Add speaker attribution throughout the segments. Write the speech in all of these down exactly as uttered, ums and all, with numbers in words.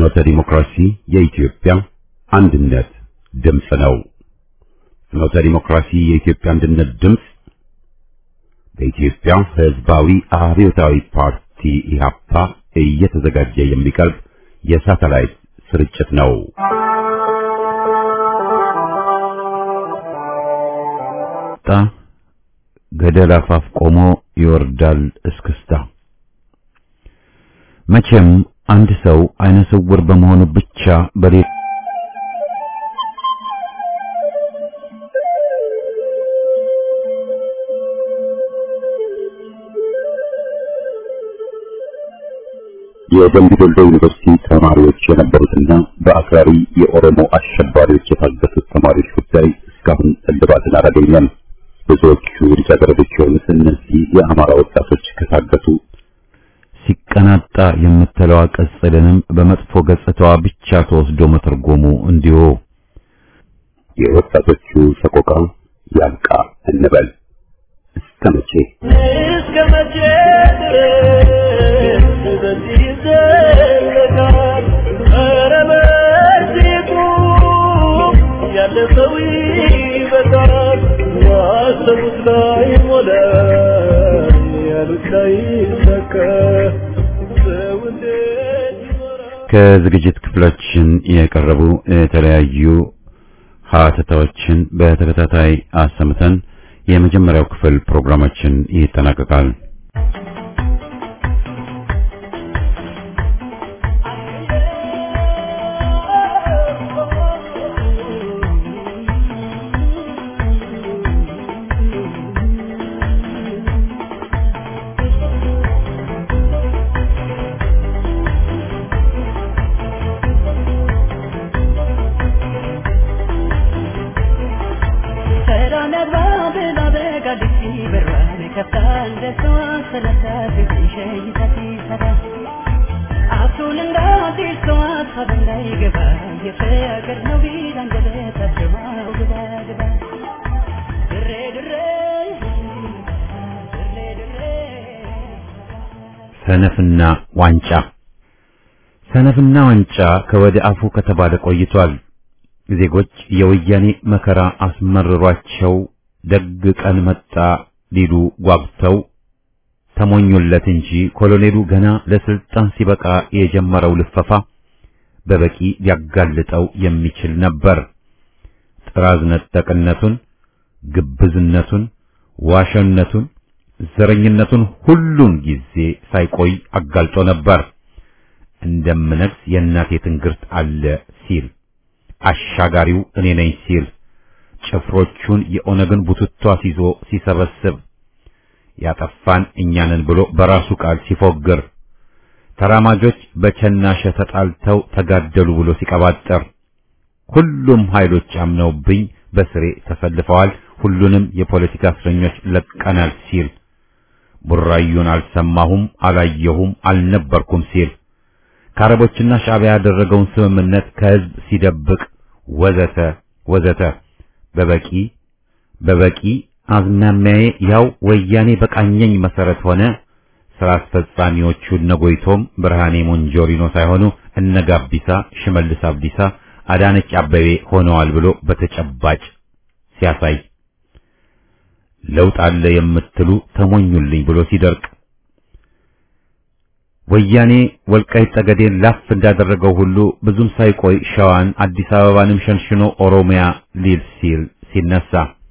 Speaker 1: ፍኖተ ዲሞክራሲ የኢትዮጵያ አንድነት ድምፅ ነው። ፍኖተ ዲሞክራሲ የኢትዮጵያ አንድነት ድምፅ በኢትዮጵያ ሕዝባዊ አብዮታዊ ፓርቲ ኢህአፓ እየተዘጋጀ የሚቀርብ የሳተላይት ስርጭት ነው። ታ ገደል አፋፍ ቆሞ ይወርዳል እስክስታ። መቼም አንድ ሰው አይነ ስውር በመሆኑ ብቻ በሌ የደምቢ ዶሎ ዩኒቨርሲቲ ተማሪዎች የነበሩትና በአክራሪ የኦሮሞ አሸባሪዎች የታገቱት ተማሪዎች ጉዳይ እስካሁን እልባትን አላገኘም። ብዙዎቹ ልጃገረዶች የሆኑት እነዚህ የአማራ ወጣቶች ከታገቱ ሲቀናጣ የምትለዋ ቅጽልንም በመጥፎ ገጽታዋ ብቻ ተወስዶ መተርጎሙ እንዲሁ የወጣቶቹ ሰቆቃ ያልቃ እንበል። እስከ መቼ
Speaker 2: እስከ መቼ ድረስ በዚህ ይዘለቃል? ኧረ በዚሁ ያለፈው ይበቃል። ያሰቡት ላይ ሞላ ያሉት ላይ ሰከ ሰው እንዴት ይኖራል?
Speaker 1: ከዝግጅት ክፍላችን የቀረቡ የተለያዩ ሀተታዎችን በተከታታይ አሰምተን የመጀመሪያው ክፍል ፕሮግራማችን ይጠናቀቃል። ሰነፍና ዋንጫ ሰነፍና ዋንጫ ከወደ አፉ ከተባለ ቆይቷል። ዜጎች የወያኔ መከራ አስመርሯቸው ደግ ቀን መጣ ሊሉ ጓጉተው ተሞኙለት እንጂ ኮሎኔሉ ገና ለስልጣን ሲበቃ የጀመረው ልፈፋ በበቂ ሊያጋልጠው የሚችል ነበር። ጥራዝ ነጠቅነቱን፣ ግብዝነቱን፣ ዋሸነቱን፣ ዘረኝነቱን ሁሉን ጊዜ ሳይቆይ አጋልጦ ነበር። እንደምነግስ የእናቴ ትንግርት አለ ሲል፣ አሻጋሪው እኔ ነኝ ሲል፣ ጭፍሮቹን የኦነግን ቡትቷ ሲዞ ሲሰበስብ፣ ያጠፋን እኛንን ብሎ በራሱ ቃል ሲፎግር፣ ተራማጆች በቸናሸ ተጣልተው ተጋደሉ ብሎ ሲቀባጠር፣ ሁሉም ኃይሎች አምነውብኝ በስሬ ተሰልፈዋል፣ ሁሉንም የፖለቲካ እስረኞች ለቀናል ሲል፣ ቡራዩን አልሰማሁም አላየሁም አልነበርኩም ሲል፣ ከአረቦችና ሻዕቢያ ያደረገውን ስምምነት ከህዝብ ሲደብቅ ወዘተ ወዘተ በበቂ በበቂ አዝማሚያዬ ያው ወያኔ በቃኘኝ መሰረት ሆነ። ስራ አስፈጻሚዎቹ እነጎይቶም ብርሃኔ ሞንጆሪኖ ሳይሆኑ እነጋቢሳ፣ ሽመልስ አብዲሳ፣ አዳነች አበቤ ሆነዋል ብሎ በተጨባጭ ሲያሳይ፣ ለውጥ አለ የምትሉ ተሞኙልኝ ብሎ ሲደርቅ፣ ወያኔ ወልቃይት ጠገዴን ላፍ እንዳደረገው ሁሉ ብዙም ሳይቆይ ሸዋን አዲስ አበባንም ሸንሽኖ ኦሮሚያ ሊል ሲል ሲነሳ፣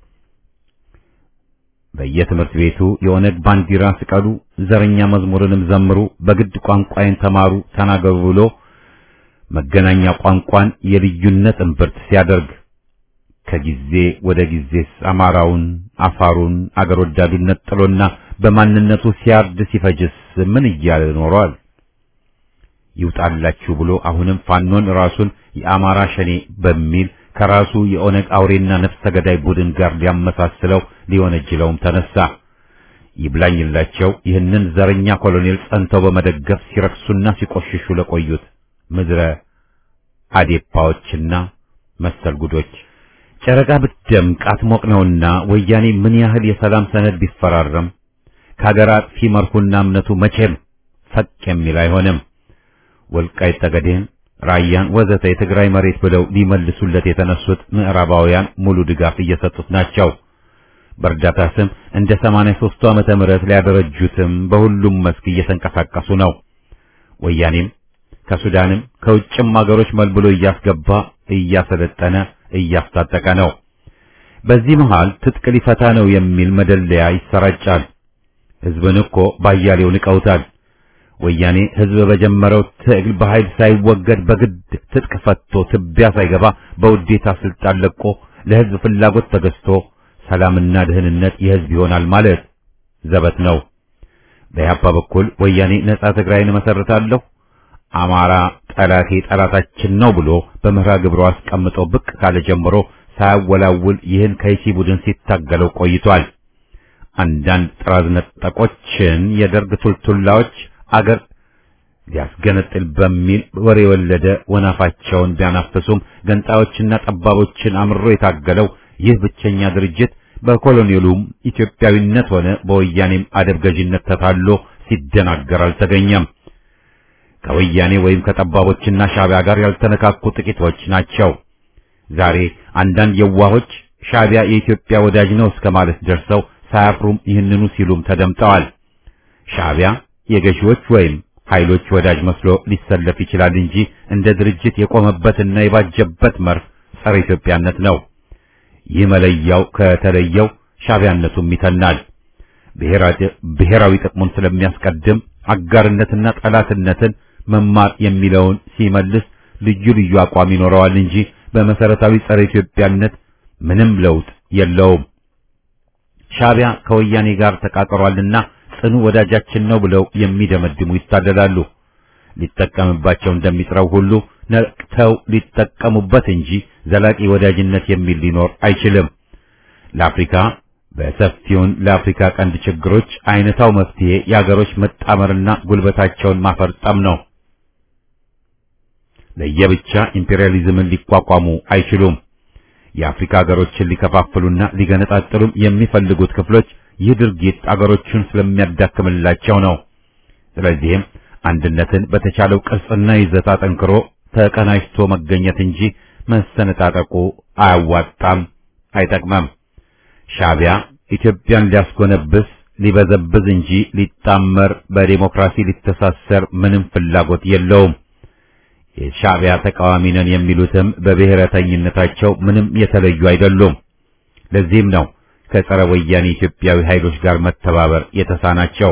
Speaker 1: በየትምህርት ቤቱ የኦነግ ባንዲራ ስቀሉ፣ ዘረኛ መዝሙርንም ዘምሩ፣ በግድ ቋንቋዬን ተማሩ ተናገሩ ብሎ መገናኛ ቋንቋን የልዩነት እምብርት ሲያደርግ፣ ከጊዜ ወደ ጊዜስ አማራውን አፋሩን አገር ወዳዱነት ጥሎና በማንነቱ ሲያርድ ሲፈጅስ ምን እያለ ኖሯል? ይውጣላችሁ ብሎ አሁንም ፋኖን ራሱን የአማራ ሸኔ በሚል ከራሱ የኦነግ አውሬና ነፍሰ ገዳይ ቡድን ጋር ሊያመሳስለው ሊወነጅለውም ተነሳ። ይብላኝላቸው ይህንን ዘረኛ ኮሎኔል ጸንተው በመደገፍ ሲረክሱና ሲቆሽሹ ለቆዩት ምድረ አዴፓዎችና መሰል ጉዶች ጨረቃ ብትደምቅ አትሞቅ ነውና ወያኔ ምን ያህል የሰላም ሰነድ ቢፈራረም ከሀገር አጥፊ መርሁና እምነቱ መቼም ፈቅ የሚል አይሆንም። ወልቃይት ጠገዴን ራያን ወዘተ የትግራይ መሬት ብለው ሊመልሱለት የተነሱት ምዕራባውያን ሙሉ ድጋፍ እየሰጡት ናቸው። በእርዳታ ስም እንደ ሰማንያ ሦስቱ ዓመተ ምህረት ሊያደረጁትም በሁሉም መስክ እየተንቀሳቀሱ ነው። ወያኔም ከሱዳንም ከውጭም አገሮች መልብሎ እያስገባ እያሰለጠነ እያስታጠቀ ነው። በዚህ መሃል ትጥቅ ሊፈታ ነው የሚል መደለያ ይሰራጫል። ሕዝብን እኮ ባያሌው ንቀውታል። ወያኔ ሕዝብ በጀመረው ትግል በኃይል ሳይወገድ በግድ ትጥቅ ፈቶ ትቢያ ሳይገባ በውዴታ ስልጣን ለቆ ለሕዝብ ፍላጎት ተገዝቶ ሰላምና ደህንነት የሕዝብ ይሆናል ማለት ዘበት ነው። በኢህአፓ በኩል ወያኔ ነጻ ትግራይን መሰረታለሁ፣ አማራ ጠላቴ ጠላታችን ነው ብሎ በመርሃ ግብሩ አስቀምጦ ብቅ ካለ ጀምሮ ሳያወላውል ይህን ከይሲ ቡድን ሲታገለው ቆይቷል። አንዳንድ ጥራዝ ነጠቆችን የደርግ ቱልቱላዎች አገር ሊያስገነጥል በሚል ወሬ የወለደ ወናፋቸውን ቢያናፍሱም ገንጣዮችና ጠባቦችን አምሮ የታገለው ይህ ብቸኛ ድርጅት በኮሎኔሉም ኢትዮጵያዊነት ሆነ በወያኔም አደብ ገዥነት ተታሎ ሲደናገር አልተገኘም። ከወያኔ ወይም ከጠባቦችና ሻዕቢያ ጋር ያልተነካኩ ጥቂቶች ናቸው። ዛሬ አንዳንድ የዋሆች ሻዕቢያ የኢትዮጵያ ወዳጅ ነው እስከ ማለት ደርሰው ሳያፍሩም ይህንኑ ሲሉም ተደምጠዋል። ሻዕቢያ የገዢዎች ወይም ኃይሎች ወዳጅ መስሎ ሊሰለፍ ይችላል እንጂ እንደ ድርጅት የቆመበትና የባጀበት መርህ ጸረ ኢትዮጵያነት ነው። ይህ መለያው ከተለየው ሻዕቢያነቱም ይተናል። ብሔራዊ ጥቅሙን ስለሚያስቀድም አጋርነትና ጠላትነትን መማር የሚለውን ሲመልስ ልዩ ልዩ አቋም ይኖረዋል እንጂ በመሰረታዊ ጸረ ኢትዮጵያነት ምንም ለውጥ የለውም። ሻዕቢያ ከወያኔ ጋር ተቃቅሯልና ጽኑ ወዳጃችን ነው ብለው የሚደመድሙ ይታደላሉ። ሊጠቀምባቸው እንደሚጥረው ሁሉ ነቅተው ሊጠቀሙበት እንጂ ዘላቂ ወዳጅነት የሚል ሊኖር አይችልም። ለአፍሪካ በሰፊውን ለአፍሪካ ቀንድ ችግሮች አይነታው መፍትሄ የአገሮች መጣመርና ጉልበታቸውን ማፈርጠም ነው። ለየብቻ ኢምፔሪያሊዝምን ሊቋቋሙ አይችሉም። የአፍሪካ ሀገሮችን ሊከፋፍሉና ሊገነጣጥሉም የሚፈልጉት ክፍሎች ይህ ድርጊት አገሮቹን ስለሚያዳክምላቸው ነው። ስለዚህም አንድነትን በተቻለው ቅርጽና ይዘት አጠንክሮ ተቀናጅቶ መገኘት እንጂ መሰነጣጠቁ አያዋጣም፣ አይጠቅመም። ሻዕቢያ ኢትዮጵያን ሊያስጎነብስ ሊበዘብዝ እንጂ ሊጣመር በዲሞክራሲ ሊተሳሰር ምንም ፍላጎት የለውም። የሻዕቢያ ተቃዋሚ ነን የሚሉትም በብሔረተኝነታቸው ምንም የተለዩ አይደሉም። ለዚህም ነው ከጸረ ወያኔ ኢትዮጵያዊ ኃይሎች ጋር መተባበር የተሳናቸው።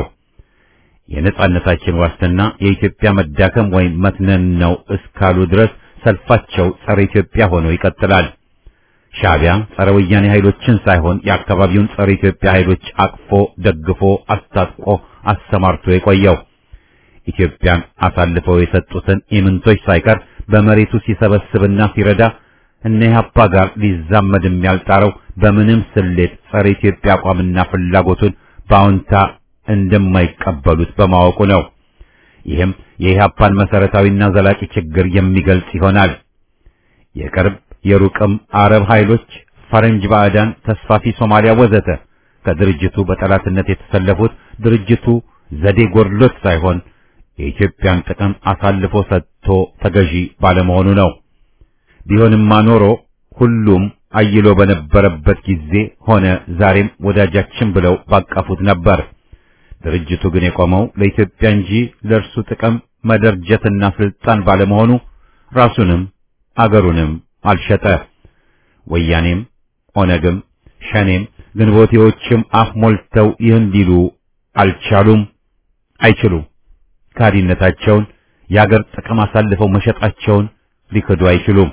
Speaker 1: የነጻነታችን ዋስትና የኢትዮጵያ መዳከም ወይም መትነን ነው እስካሉ ድረስ ሰልፋቸው ጸረ ኢትዮጵያ ሆኖ ይቀጥላል። ሻዕቢያ ጸረ ወያኔ ኃይሎችን ሳይሆን የአካባቢውን ጸረ ኢትዮጵያ ኃይሎች አቅፎ ደግፎ አስታጥቆ አሰማርቶ የቆየው ኢትዮጵያን አሳልፈው የሰጡትን ኢምንቶች ሳይቀር በመሬቱ ሲሰበስብና ሲረዳ እነ ኢህአፓ ጋር ሊዛመድም ያልጣረው በምንም ስሌት ጸረ ኢትዮጵያ አቋምና ፍላጎቱን በአዎንታ እንደማይቀበሉት በማወቁ ነው። ይህም የኢህአፓን መሰረታዊና ዘላቂ ችግር የሚገልጽ ይሆናል። የቅርብ የሩቅም አረብ ኃይሎች፣ ፈረንጅ ባዕዳን፣ ተስፋፊ ሶማሊያ ወዘተ ከድርጅቱ በጠላትነት የተሰለፉት ድርጅቱ ዘዴ ጎድሎት ሳይሆን የኢትዮጵያን ጥቅም አሳልፎ ሰጥቶ ተገዢ ባለመሆኑ ነው። ቢሆንማ ኖሮ ሁሉም አይሎ በነበረበት ጊዜ ሆነ ዛሬም ወዳጃችን ብለው ባቀፉት ነበር። ድርጅቱ ግን የቆመው ለኢትዮጵያ እንጂ ለእርሱ ጥቅም መደርጀትና ስልጣን ባለመሆኑ ራሱንም አገሩንም አልሸጠ። ወያኔም ኦነግም ሸኔም ግንቦቴዎችም አፍ ሞልተው ይህን ሊሉ አልቻሉም፣ አይችሉም። ካዲነታቸውን የአገር ጥቅም አሳልፈው መሸጣቸውን ሊክዱ አይችሉም።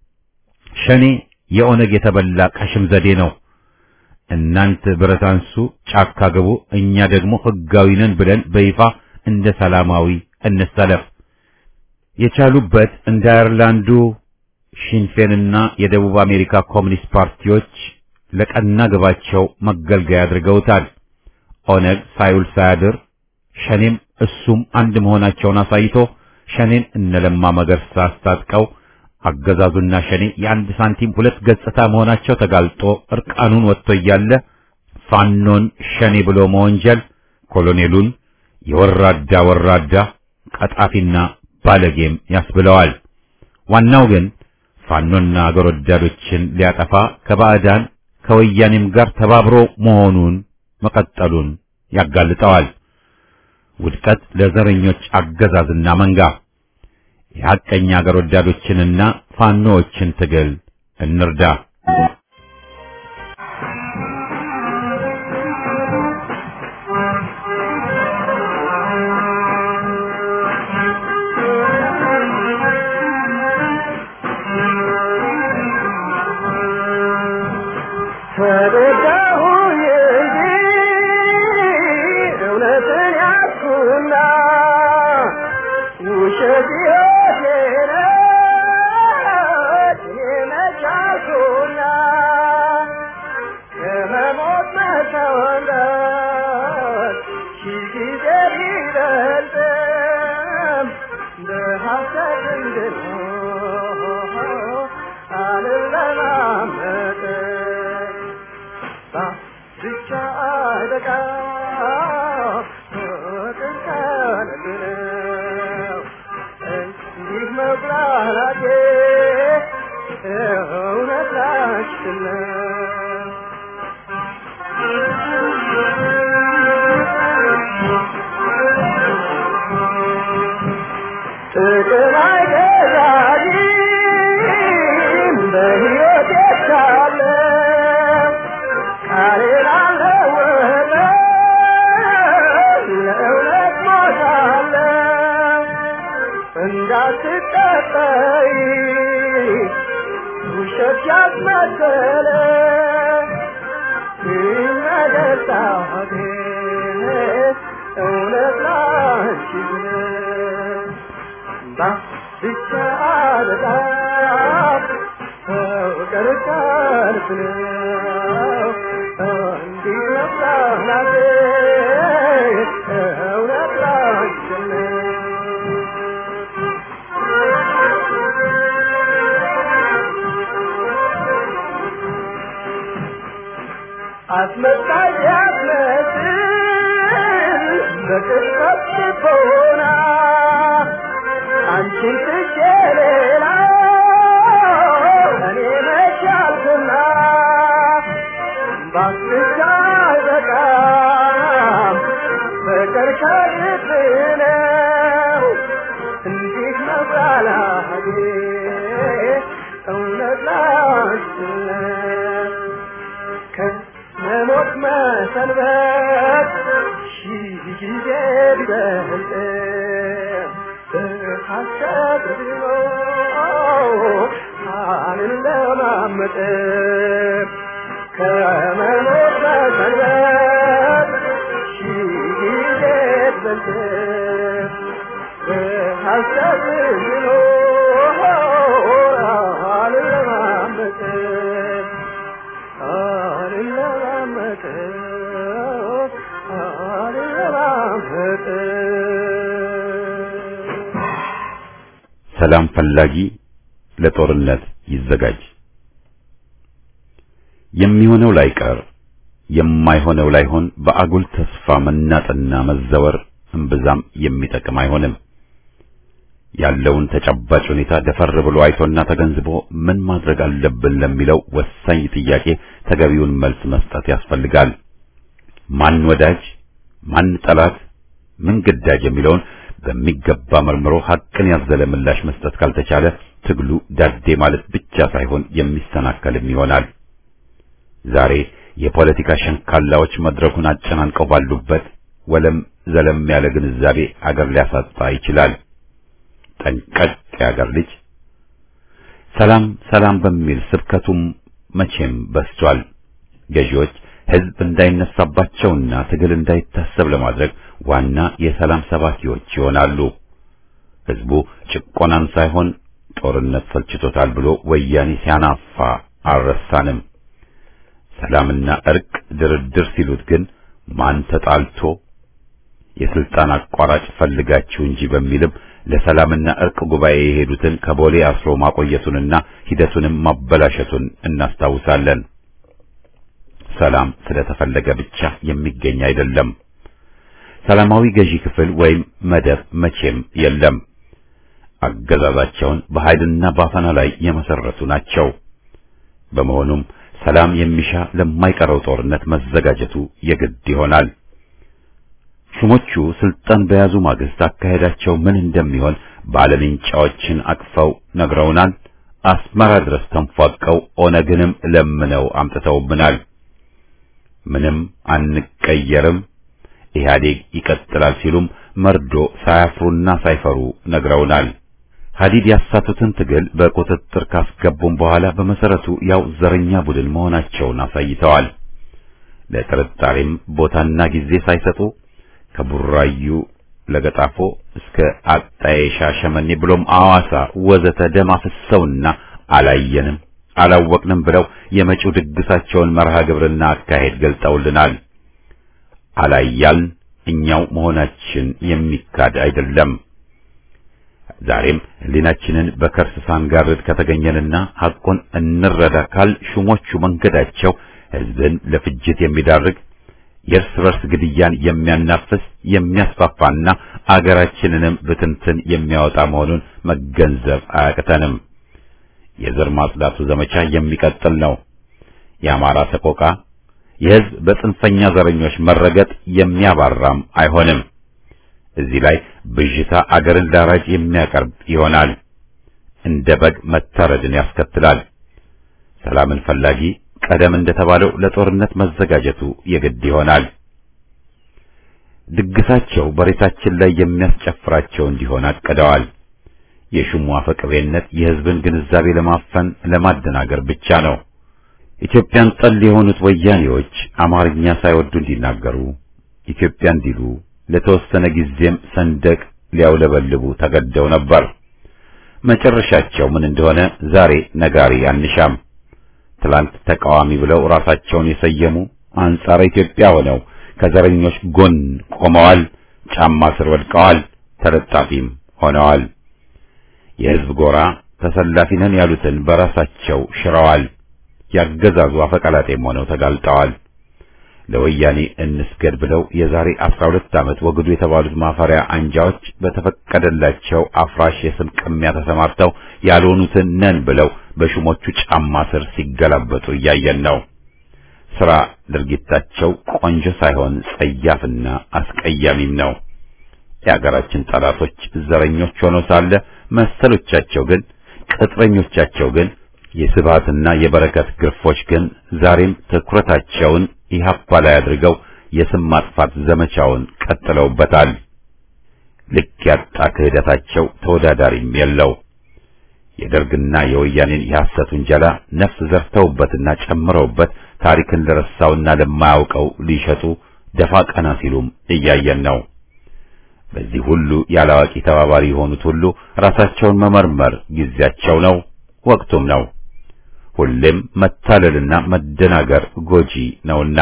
Speaker 1: ሸኔ የኦነግ የተበላ ቀሽም ዘዴ ነው። እናንተ ብረት አንሱ፣ ጫካ ግቡ፣ እኛ ደግሞ ህጋዊ ነን ብለን በይፋ እንደ ሰላማዊ እንሰለፍ። የቻሉበት እንደ አየርላንዱ ሺንፌንና የደቡብ አሜሪካ ኮሚኒስት ፓርቲዎች ለቀና ግባቸው መገልገያ አድርገውታል። ኦነግ ሳይውል ሳያድር ሸኔም እሱም አንድ መሆናቸውን አሳይቶ ሸኔን እነለማ መገርሳ አስታጥቀው አገዛዙና ሸኔ የአንድ ሳንቲም ሁለት ገጽታ መሆናቸው ተጋልጦ እርቃኑን ወጥቶ እያለ ፋኖን ሸኔ ብሎ መወንጀል ኮሎኔሉን የወራዳ ወራዳ ቀጣፊና ባለጌም ያስብለዋል። ዋናው ግን ፋኖና አገር ወዳዶችን ሊያጠፋ ከባዕዳን ከወያኔም ጋር ተባብሮ መሆኑን መቀጠሉን ያጋልጠዋል። ውድቀት ለዘረኞች አገዛዝና መንጋ። የሐቀኛ አገር ወዳዶችንና ፋኖዎችን ትግል እንርዳ። ሰላም ፈላጊ ለጦርነት ይዘጋጅ። የሚሆነው ላይቀር የማይሆነው ላይሆን በአጉል ተስፋ መናጥና መዘወር እምብዛም የሚጠቅም አይሆንም። ያለውን ተጨባጭ ሁኔታ ደፈር ብሎ አይቶና ተገንዝቦ ምን ማድረግ አለብን ለሚለው ወሳኝ ጥያቄ ተገቢውን መልስ መስጠት ያስፈልጋል። ማን ወዳጅ፣ ማን ጠላት፣ ምን ግዳጅ የሚለውን በሚገባ መርምሮ ሐቅን ያዘለ ምላሽ መስጠት ካልተቻለ ትግሉ ዳዴ ማለት ብቻ ሳይሆን የሚሰናከልም ይሆናል። ዛሬ የፖለቲካ ሸንካላዎች መድረኩን አጨናንቀው ባሉበት ወለም ዘለም ያለ ግንዛቤ አገር ሊያሳጣ ይችላል። ጠንቀቅ ያገር ልጅ ሰላም ሰላም በሚል ስብከቱም መቼም በስቷል። ገዢዎች ህዝብ እንዳይነሳባቸውና ትግል እንዳይታሰብ ለማድረግ ዋና የሰላም ሰባኪዎች ይሆናሉ። ህዝቡ ጭቆናን ሳይሆን ጦርነት ሰልችቶታል ብሎ ወያኔ ሲያናፋ አልረሳንም። ሰላምና እርቅ ድርድር ሲሉት ግን ማን ተጣልቶ የስልጣን አቋራጭ ፈልጋችሁ እንጂ በሚልም ለሰላምና እርቅ ጉባኤ የሄዱትን ከቦሌ አስሮ ማቆየቱንና ሂደቱንም ማበላሸቱን እናስታውሳለን። ሰላም ስለተፈለገ ብቻ የሚገኝ አይደለም። ሰላማዊ ገዢ ክፍል ወይም መደብ መቼም የለም። አገዛዛቸውን በኃይልና ባፈና ላይ የመሰረቱ ናቸው። በመሆኑም ሰላም የሚሻ ለማይቀረው ጦርነት መዘጋጀቱ የግድ ይሆናል። ሹሞቹ ስልጣን በያዙ ማግስት አካሄዳቸው ምን እንደሚሆን ባለምንጫዎችን አቅፈው ነግረውናል። አስመራ ድረስ ተንፏቀው ኦነግንም ለምነው አምጥተውብናል። ምንም አንቀየርም፣ ኢህአዴግ ይቀጥላል ሲሉም መርዶ ሳያፍሩና ሳይፈሩ ነግረውናል። ሀዲድ ያሳቱትን ትግል በቁጥጥር ካስገቡም በኋላ በመሰረቱ ያው ዘረኛ ቡድን መሆናቸውን አሳይተዋል። ለጥርጣሬም ቦታና ጊዜ ሳይሰጡ ከቡራዩ ለገጣፎ እስከ አጣዬ ሻሸመኔ ብሎም አዋሳ ወዘተ ደም አፍሰውና አላየንም አላወቅንም ብለው የመጪው ድግሳቸውን መርሃ ግብርና አካሄድ ገልጠውልናል። አላያልን እኛው መሆናችን የሚካድ አይደለም። ዛሬም ህሊናችንን በከርስ ሳንጋርድ ከተገኘንና ሐቁን እንረዳ ካል ሹሞቹ መንገዳቸው ህዝብን ለፍጅት የሚዳርግ የእርስ በርስ ግድያን የሚያናፍስ የሚያስፋፋና አገራችንንም ብትንትን የሚያወጣ መሆኑን መገንዘብ አያቅተንም። የዘር ማጽዳቱ ዘመቻ የሚቀጥል ነው። የአማራ ሰቆቃ የህዝብ በጽንፈኛ ዘረኞች መረገጥ የሚያባራም አይሆንም። እዚህ ላይ ብዥታ አገርን ዳራጅ የሚያቀርብ ይሆናል። እንደ በግ መታረድን ያስከትላል። ሰላምን ፈላጊ ቀደም እንደተባለው ለጦርነት መዘጋጀቱ የግድ ይሆናል። ድግሳቸው በሬሳችን ላይ የሚያስጨፍራቸው እንዲሆን አቅደዋል። የሹሙ አፈቅቤነት የህዝብን ግንዛቤ ለማፈን ለማደናገር ብቻ ነው። ኢትዮጵያን ጠል የሆኑት ወያኔዎች አማርኛ ሳይወዱ እንዲናገሩ ኢትዮጵያ እንዲሉ ለተወሰነ ጊዜም ሰንደቅ ሊያውለበልቡ ተገደው ነበር። መጨረሻቸው ምን እንደሆነ ዛሬ ነጋሪ አንሻም። ትላንት ተቃዋሚ ብለው ራሳቸውን የሰየሙ አንጻረ ኢትዮጵያ ሆነው ከዘረኞች ጎን ቆመዋል፣ ጫማ ስር ወድቀዋል፣ ተለጣፊም ሆነዋል። የህዝብ ጎራ ተሰላፊ ነን ያሉትን በራሳቸው ሽረዋል። ያገዛዙ አፈቀላጤም ሆነው ተጋልጠዋል። ለወያኔ እንስገድ ብለው የዛሬ አስራ ሁለት ዓመት ወግዱ የተባሉት ማፈሪያ አንጃዎች በተፈቀደላቸው አፍራሽ የስም ቅሚያ ተሰማርተው ያልሆኑትን ነን ብለው በሹሞቹ ጫማ ስር ሲገላበጡ እያየን ነው። ስራ ድርጊታቸው ቆንጆ ሳይሆን ጸያፍና አስቀያሚም ነው። የሀገራችን ጠላቶች ዘረኞች ሆነው ሳለ መሰሎቻቸው ግን ቅጥረኞቻቸው ግን የስብሃትና የበረከት ግርፎች ግን ዛሬም ትኩረታቸውን ኢህአፓ ላይ አድርገው የስም ማጥፋት ዘመቻውን ቀጥለውበታል። ልክ ያጣ ክህደታቸው ተወዳዳሪም የለው። የደርግና የወያኔን የሐሰት ውንጀላ ነፍስ ዘርተውበትና ጨምረውበት ታሪክን ለረሳውና ለማያውቀው ሊሸጡ ደፋ ቀና ሲሉም እያየን ነው። በዚህ ሁሉ ያላዋቂ ተባባሪ የሆኑት ሁሉ ራሳቸውን መመርመር ጊዜያቸው ነው፣ ወቅቱም ነው። ሁሌም መታለልና መደናገር ጎጂ ነውና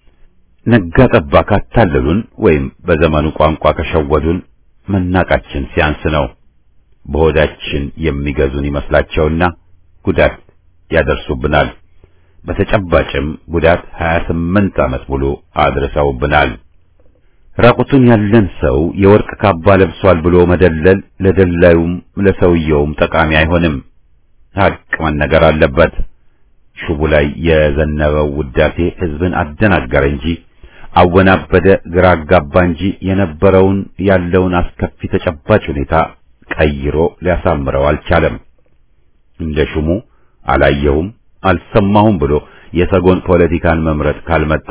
Speaker 1: ነጋ ጠባ ካታለሉን ወይም በዘመኑ ቋንቋ ከሸወዱን መናቃችን ሲያንስ ነው። በሆዳችን የሚገዙን ይመስላቸውና ጉዳት ያደርሱብናል። በተጨባጭም ጉዳት ሀያ ስምንት ዓመት ሙሉ አድርሰውብናል። ራቁቱን ያለን ሰው የወርቅ ካባ ለብሷል ብሎ መደለል ለደላዩም ለሰውየውም ጠቃሚ አይሆንም። ሀቅ መነገር አለበት። ሹቡ ላይ የዘነበው ውዳሴ ህዝብን አደናገረ እንጂ አወናበደ፣ ግራ አጋባ እንጂ የነበረውን ያለውን አስከፊ ተጨባጭ ሁኔታ ቀይሮ ሊያሳምረው አልቻለም። እንደ ሹሙ አላየሁም አልሰማሁም ብሎ የሰጎን ፖለቲካን መምረጥ ካልመጣ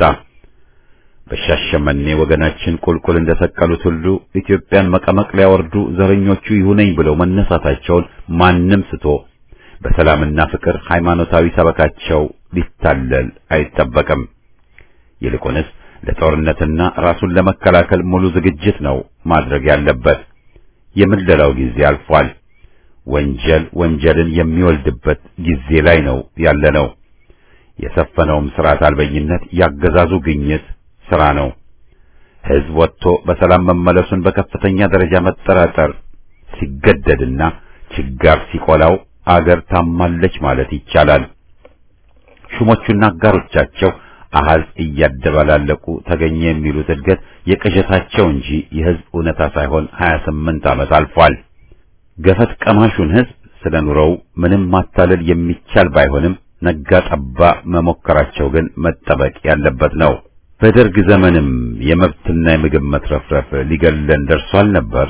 Speaker 1: በሻሸመኔ ወገናችን ቁልቁል እንደሰቀሉት ሁሉ ኢትዮጵያን መቀመቅ ሊያወርዱ ዘረኞቹ ይሁነኝ ብለው መነሳታቸውን ማንም ስቶ በሰላምና ፍቅር ሃይማኖታዊ ሰበካቸው ሊታለል አይጠበቅም። ይልቁንስ ለጦርነትና ራሱን ለመከላከል ሙሉ ዝግጅት ነው ማድረግ ያለበት። የምለላው ጊዜ አልፏል። ወንጀል ወንጀልን የሚወልድበት ጊዜ ላይ ነው ያለነው። የሰፈነውም ስርዓት አልበኝነት ያገዛዙ ግኝት ስራ ነው። ህዝብ ወጥቶ በሰላም መመለሱን በከፍተኛ ደረጃ መጠራጠር ሲገደድና ችጋር ሲቆላው አገር ታማለች ማለት ይቻላል። ሹሞቹና አጋሮቻቸው አሃዝ እያደባላለቁ ተገኘ የሚሉት እድገት የቅዠታቸው እንጂ የህዝብ እውነታ ሳይሆን ሀያ ስምንት ዓመት አልፏል። ገፈት ቀማሹን ህዝብ ስለ ኑሮው ምንም ማታለል የሚቻል ባይሆንም ነጋ ጠባ መሞከራቸው ግን መጠበቅ ያለበት ነው። በደርግ ዘመንም የመብትና የምግብ መትረፍረፍ ሊገለን ደርሷል ነበር።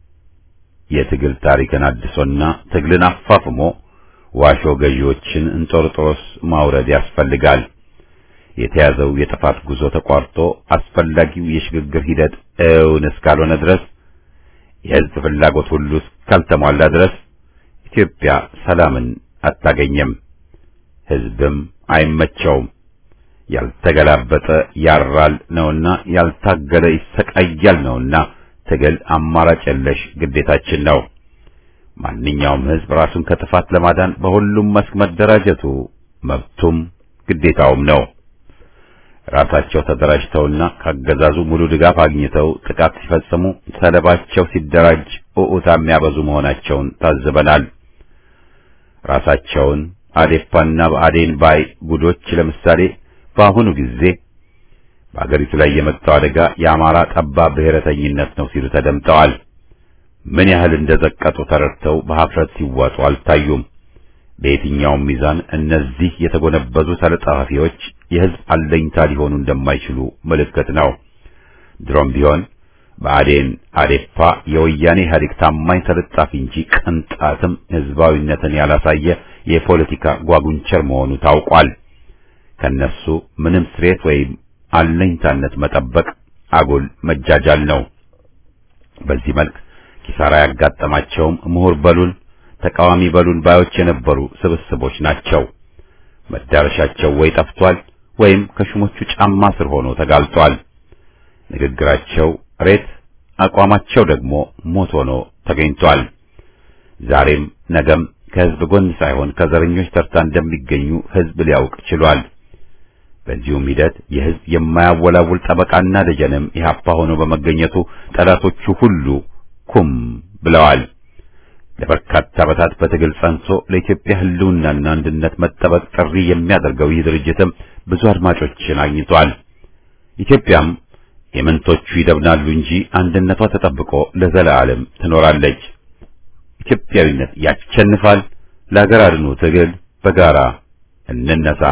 Speaker 1: የትግል ታሪክን አድሶና ትግልን አፋፍሞ ዋሾ ገዢዎችን እንጦርጦስ ማውረድ ያስፈልጋል። የተያዘው የጥፋት ጉዞ ተቋርጦ አስፈላጊው የሽግግር ሂደት እውን እስካልሆነ ድረስ የህዝብ ፍላጎት ሁሉ እስካልተሟላ ድረስ ኢትዮጵያ ሰላምን አታገኝም። ህዝብም አይመቸውም። ያልተገላበጠ ያራል ነውና ያልታገለ ይሰቃያል ነውና ትግል አማራጭ የለሽ ግዴታችን ነው። ማንኛውም ህዝብ ራሱን ከጥፋት ለማዳን በሁሉም መስክ መደራጀቱ መብቱም ግዴታውም ነው። ራሳቸው ተደራጅተውና ካገዛዙ ሙሉ ድጋፍ አግኝተው ጥቃት ሲፈጽሙ ሰለባቸው ሲደራጅ ኡኡታ የሚያበዙ መሆናቸውን ታዝበናል። ራሳቸውን አዴፓና በአዴን ባይ ጉዶች ለምሳሌ በአሁኑ ጊዜ በአገሪቱ ላይ የመጣው አደጋ የአማራ ጠባብ ብሔረተኝነት ነው ሲሉ ተደምጠዋል። ምን ያህል እንደዘቀጡ ተረድተው በሀፍረት ሲዋጡ አልታዩም። በየትኛውም ሚዛን እነዚህ የተጎነበዙ ተለጣፊዎች የህዝብ አለኝታ ሊሆኑ እንደማይችሉ ምልክት ነው። ድሮም ቢሆን በአዴን አዴፓ የወያኔ ኢህአዴግ ታማኝ ተለጣፊ እንጂ ቅንጣትም ህዝባዊነትን ያላሳየ የፖለቲካ ጓጉንቸር መሆኑ ታውቋል። ከነሱ ምንም ስሬት ወይም አለኝታነት መጠበቅ አጉል መጃጃል ነው። በዚህ መልክ ኪሳራ ያጋጠማቸውም ምሁር በሉን ተቃዋሚ በሉን ባዮች የነበሩ ስብስቦች ናቸው። መዳረሻቸው ወይ ጠፍቷል ወይም ከሹሞቹ ጫማ ስር ሆኖ ተጋልጧል። ንግግራቸው ሬት፣ አቋማቸው ደግሞ ሞት ሆኖ ተገኝቷል። ዛሬም ነገም ከህዝብ ጎን ሳይሆን ከዘረኞች ተርታ እንደሚገኙ ህዝብ ሊያውቅ ችሏል። በዚሁም ሂደት የህዝብ የማያወላውል ጠበቃና ደጀንም ኢህአፓ ሆኖ በመገኘቱ ጠላቶቹ ሁሉ ኩም ብለዋል። ለበርካታ ዓመታት በትግል ጸንቶ ለኢትዮጵያ ህልውናና አንድነት መጠበቅ ጥሪ የሚያደርገው ይህ ድርጅትም ብዙ አድማጮችን አግኝቷል። ኢትዮጵያም የመንቶቹ ይደብናሉ እንጂ አንድነቷ ተጠብቆ ለዘላለም ትኖራለች። ኢትዮጵያዊነት ያሸንፋል። ለሀገር አድኑ ትግል በጋራ እንነሳ።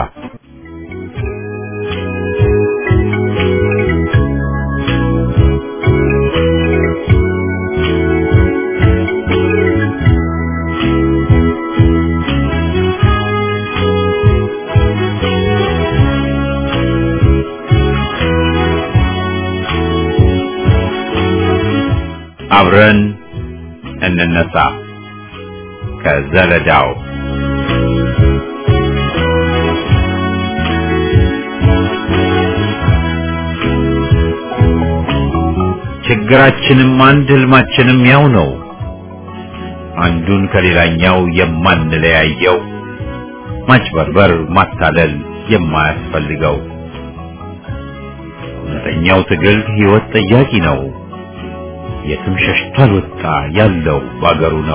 Speaker 1: አብረን እንነሳ ከዘለዳው ችግራችንም አንድ ህልማችንም ያው ነው። አንዱን ከሌላኛው የማንለያየው ማጭበርበር ማታለል የማያስፈልገው እውነተኛው ትግል ህይወት ጠያቂ ነው። የትም ሸሽቷል ወጣ ያለው ባገሩ ነው።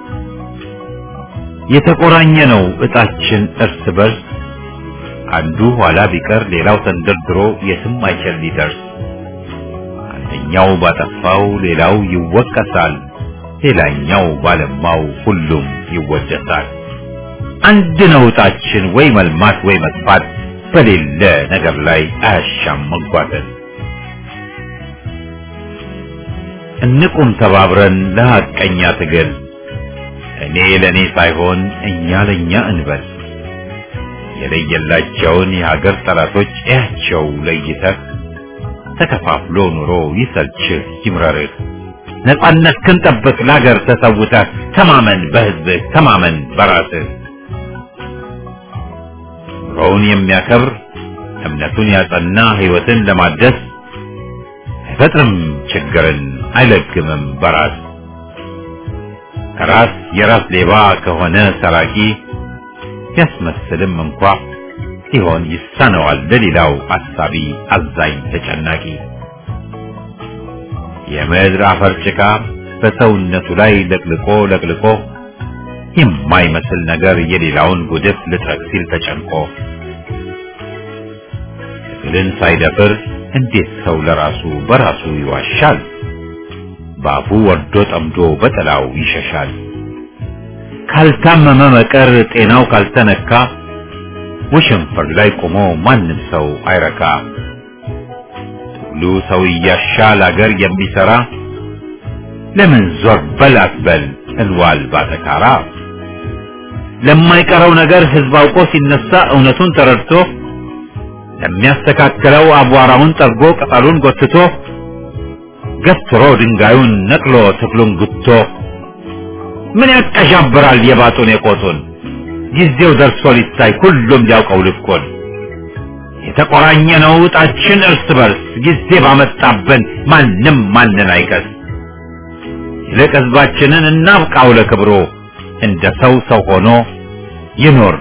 Speaker 1: የተቆራኘ ነው እጣችን እርስ በርስ አንዱ ኋላ ቢቀር ሌላው ተንደርድሮ የትም አይችል ሊደርስ። አንደኛው ባጠፋው ሌላው ይወቀሳል፣ ሌላኛው ባለማው ሁሉም ይወደሳል። አንድ ነው እጣችን ወይ መልማት ወይ መጥፋት፣ በሌለ ነገር ላይ አያሻም መጓተት። እንቁም ተባብረን ለሐቀኛ ትግል፣ እኔ ለኔ ሳይሆን እኛ ለኛ እንበል። የለየላቸውን የሀገር ጠላቶች እያቸው ለይተህ፣ ተከፋፍሎ ኑሮ ይሰልችህ ይምረርህ። ነጻነት ክንጠብቅ ለሀገር ተሰውተህ፣ ተማመን በህዝብህ ተማመን በራስህ። ኑሮውን የሚያከብር እምነቱን ያጸና ህይወትን ለማደስ አይፈጥርም ችግርን አይለግምም በራስ። ከራስ የራስ ሌባ ከሆነ ሰራቂ፣ ያስመስልም እንኳ ሲሆን ይሳነዋል ለሌላው አሳቢ አዛኝ ተጨናቂ። የምድር አፈር ጭቃ በሰውነቱ ላይ ለቅልቆ ለቅልቆ፣ የማይመስል ነገር የሌላውን ጉድፍ ልጥረግ ሲል ተጨንቆ። ትግልን ሳይደፍር እንዴት ሰው ለራሱ በራሱ ይዋሻል? ባፉ ወርዶ ጠምዶ በጥላው ይሸሻል። ካልታመመ መቀር ጤናው ካልተነካ ወሸንፈር ላይ ቆሞ ማንም ሰው አይረካ። ሁሉ ሰው እያሻል አገር የሚሰራ ለምን ዞር በል አትበል እንዋል ባተካራ። ለማይቀረው ነገር ህዝብ አውቆ ሲነሳ እውነቱን ተረድቶ ለሚያስተካክለው አቧራውን ጠርጎ ቅጠሉን ጎትቶ ገትሮ ድንጋዩን ነቅሎ ተክሉን ጉቶ ምን ያቀዣብራል የባጡን የቆጡን ጊዜው ደርሶ ሊታይ ሁሉም ሊያውቀው ልኮን። የተቆራኘ ነው ዕጣችን እርስ በርስ ጊዜ ባመጣብን ማንም ማንን አይከስ። ይልቅ ህዝባችንን እናብቃው ለክብሮ እንደ ሰው ሰው ሆኖ ይኖር።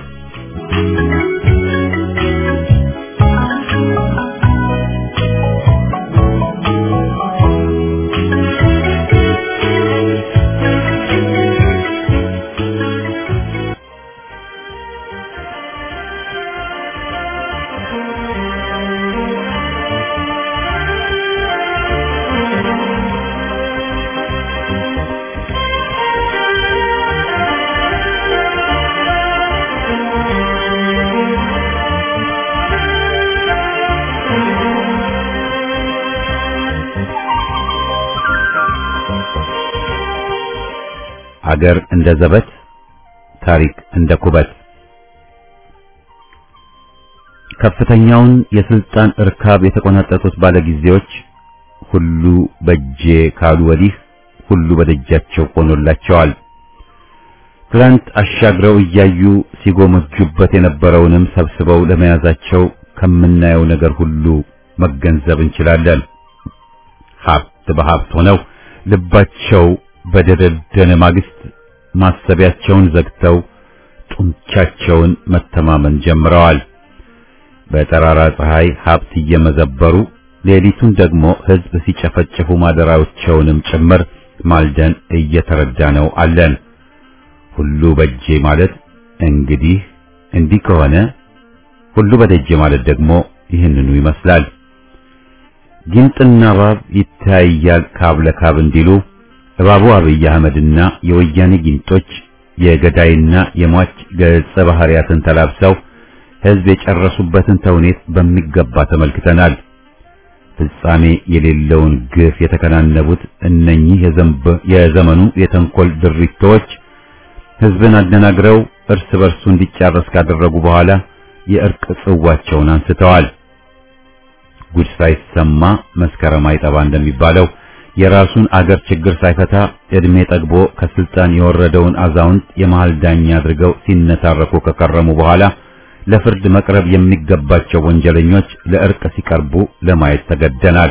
Speaker 1: አገር እንደ ዘበት ታሪክ እንደ ኩበት ከፍተኛውን የስልጣን እርካብ የተቆናጠጡት ባለጊዜዎች ሁሉ በእጄ ካሉ ወዲህ ሁሉ በደጃቸው ሆኖላቸዋል። ትላንት አሻግረው እያዩ ሲጎመጁበት የነበረውንም ሰብስበው ለመያዛቸው ከምናየው ነገር ሁሉ መገንዘብ እንችላለን። ሀብት በሀብት ሆነው ልባቸው በደደደነ ማግስት ማሰቢያቸውን ዘግተው ጡንቻቸውን መተማመን ጀምረዋል። በጠራራ ፀሐይ ሀብት እየመዘበሩ ሌሊቱን ደግሞ ህዝብ ሲጨፈጭፉ ማደራዎቻቸውንም ጭምር ማልደን እየተረዳ ነው አለን። ሁሉ በእጄ ማለት እንግዲህ እንዲህ ከሆነ ሁሉ በደጄ ማለት ደግሞ ይህንኑ ይመስላል። ጊንጥና እባብ ይታያል ካብ ለካብ እንዲሉ እባቡ አብይ አህመድና የወያኔ ጊንጦች የገዳይና የሟች ገጸ ባህሪያትን ተላብሰው ህዝብ የጨረሱበትን ተውኔት በሚገባ ተመልክተናል። ፍጻሜ የሌለውን ግፍ የተከናነቡት እነኚህ የዘመኑ የተንኮል ድሪቶች ህዝብን አደናግረው እርስ በርሱ እንዲጫረስ ካደረጉ በኋላ የእርቅ ጽዋቸውን አንስተዋል። ጉድ ሳይሰማ መስከረም አይጠባ እንደሚባለው የራሱን አገር ችግር ሳይፈታ እድሜ ጠግቦ ከስልጣን የወረደውን አዛውንት የመሃል ዳኛ አድርገው ሲነታረኩ ከከረሙ በኋላ ለፍርድ መቅረብ የሚገባቸው ወንጀለኞች ለእርቅ ሲቀርቡ ለማየት ተገደናል።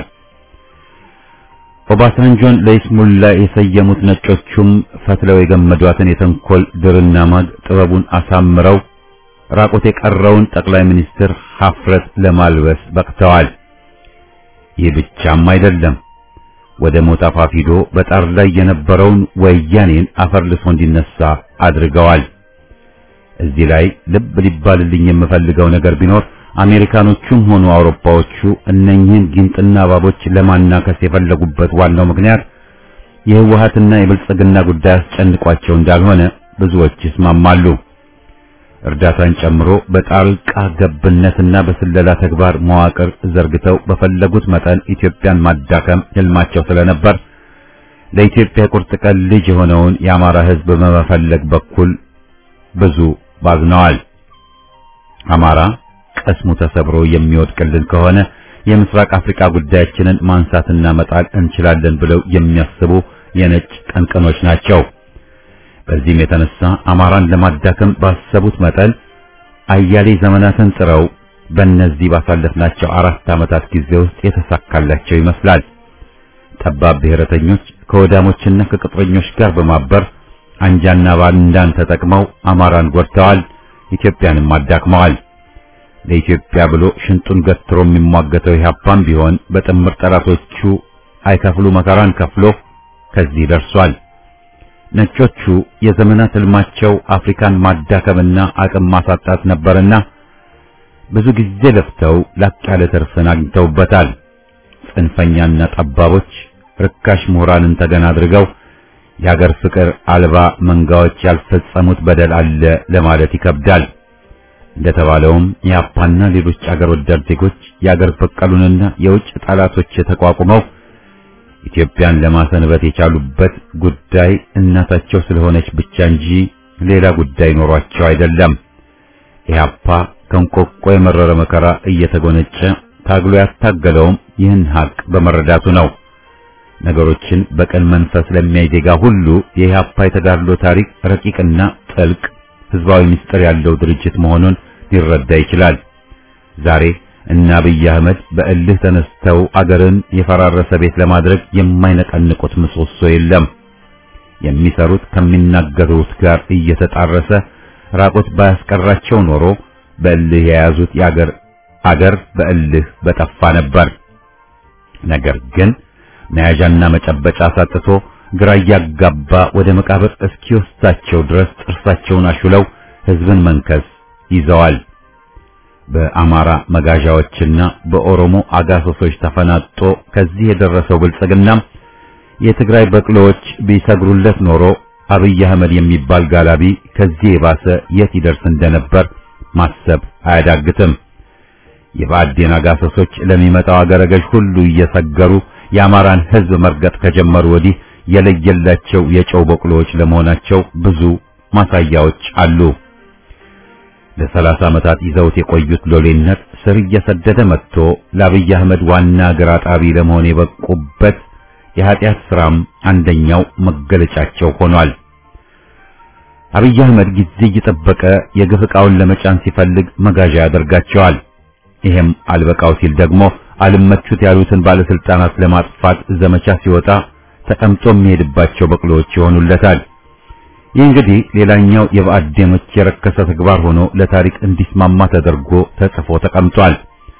Speaker 1: ኦባሳንጆን ለይስሙላ የሰየሙት ነጮቹም ፈትለው የገመዷትን የተንኮል ድርና ማግ ጥበቡን አሳምረው ራቆት የቀረውን ጠቅላይ ሚኒስትር ሀፍረት ለማልበስ በቅተዋል። ይህ ብቻም አይደለም። ወደ ሞት አፋፍ ሂዶ በጣር ላይ የነበረውን ወያኔን አፈርልሶ እንዲነሳ አድርገዋል። እዚህ ላይ ልብ ሊባልልኝ የምፈልገው ነገር ቢኖር አሜሪካኖቹም ሆኑ አውሮፓዎቹ እነኚህን ጊንጥና እባቦች ለማናከስ የፈለጉበት ዋናው ምክንያት የህወሓትና የብልጽግና ጉዳይ አስጨንቋቸው እንዳልሆነ ብዙዎች ይስማማሉ። እርዳታን ጨምሮ በጣልቃ ገብነትና በስለላ ተግባር መዋቅር ዘርግተው በፈለጉት መጠን ኢትዮጵያን ማዳከም ህልማቸው ስለነበር ለኢትዮጵያ ቁርጥ ቀን ልጅ የሆነውን የአማራ ህዝብ በመፈለግ በኩል ብዙ ባዝነዋል። አማራ ቀስሙ ተሰብሮ የሚወድቅልን ከሆነ የምስራቅ አፍሪካ ጉዳያችንን ማንሳትና መጣል እንችላለን ብለው የሚያስቡ የነጭ ቀንቀኖች ናቸው። በዚህም የተነሳ አማራን ለማዳከም ባሰቡት መጠን አያሌ ዘመናትን ጥረው በእነዚህ ባሳለፍናቸው አራት ዓመታት ጊዜ ውስጥ የተሳካላቸው ይመስላል። ጠባብ ብሔረተኞች ከወዳሞችና ከቅጥረኞች ጋር በማበር አንጃና ባንዳን ተጠቅመው አማራን ጎድተዋል፣ ኢትዮጵያንም አዳክመዋል። ለኢትዮጵያ ብሎ ሽንጡን ገትሮ የሚሟገተው ኢህአፓም ቢሆን በጥምር ጠላቶቹ አይከፍሉ መከራን ከፍሎ ከዚህ ደርሷል። ነጮቹ የዘመናት ህልማቸው አፍሪካን ማዳከምና አቅም ማሳጣት ነበርና ብዙ ጊዜ ለፍተው ላቅ ያለ ትርፍን አግኝተውበታል። ጽንፈኛና ጠባቦች ርካሽ ምሁራንን ተገና አድርገው የሀገር ፍቅር አልባ መንጋዎች ያልፈጸሙት በደል አለ ለማለት ይከብዳል። እንደተባለውም የአፓና ሌሎች አገር ወዳድ ዜጎች የአገር በቀሉንና የውጭ ጠላቶች ተቋቁመው ኢትዮጵያን ለማሰንበት የቻሉበት ጉዳይ እናታቸው ስለሆነች ብቻ እንጂ ሌላ ጉዳይ ኖሯቸው አይደለም። ኢህአፓ ከንቆቆ የመረረ መከራ እየተጎነጨ ታግሎ ያታገለውም ይህን ሀቅ በመረዳቱ ነው። ነገሮችን በቀን መንፈስ ለሚያይ ዜጋ ሁሉ የኢህአፓ የተጋድሎ ታሪክ ረቂቅና ጥልቅ ህዝባዊ ምስጢር ያለው ድርጅት መሆኑን ሊረዳ ይችላል። ዛሬ እና አብይ አህመድ በእልህ ተነስተው አገርን የፈራረሰ ቤት ለማድረግ የማይነቀንቁት ምሰሶ የለም። የሚሰሩት ከሚናገሩት ጋር እየተጣረሰ ራቆት ባያስቀራቸው ኖሮ በእልህ የያዙት የአገር አገር በእልህ በጠፋ ነበር። ነገር ግን መያዣና መጨበጫ ሳጥቶ ግራ ያጋባ ወደ መቃብር እስኪወስዳቸው ድረስ ጥርሳቸውን አሹለው ህዝብን መንከስ ይዘዋል። በአማራ መጋዣዎችና በኦሮሞ አጋሶሶች ተፈናጦ ከዚህ የደረሰው ብልጽግና የትግራይ በቅሎዎች ቢሰግሩለት ኖሮ አብይ አህመድ የሚባል ጋላቢ ከዚህ የባሰ የት ይደርስ እንደነበር ማሰብ አያዳግትም። የባዕዴን አጋሶሶች ለሚመጣው አገረገዥ ሁሉ እየሰገሩ የአማራን ህዝብ መርገጥ ከጀመሩ ወዲህ የለየላቸው የጨው በቅሎዎች ለመሆናቸው ብዙ ማሳያዎች አሉ። ለሰላሳ ዓመታት ይዘውት የቆዩት ሎሌነት ስር እየሰደደ መጥቶ ለአብይ አህመድ ዋና ግራ ጣቢ ለመሆን የበቁበት የኃጢአት ስራም አንደኛው መገለጫቸው ሆኗል። አብይ አህመድ ጊዜ እየጠበቀ የግፍ ዕቃውን ለመጫን ሲፈልግ መጋዣ ያደርጋቸዋል። ይሄም አልበቃው ሲል ደግሞ አልመቹት ያሉትን ባለስልጣናት ለማጥፋት ዘመቻ ሲወጣ ተቀምጦ የሚሄድባቸው በቅሎዎች ይሆኑለታል። ይህ እንግዲህ ሌላኛው የባዕዴኖች የረከሰ ተግባር ሆኖ ለታሪክ እንዲስማማ ተደርጎ ተጽፎ ተቀምጧል።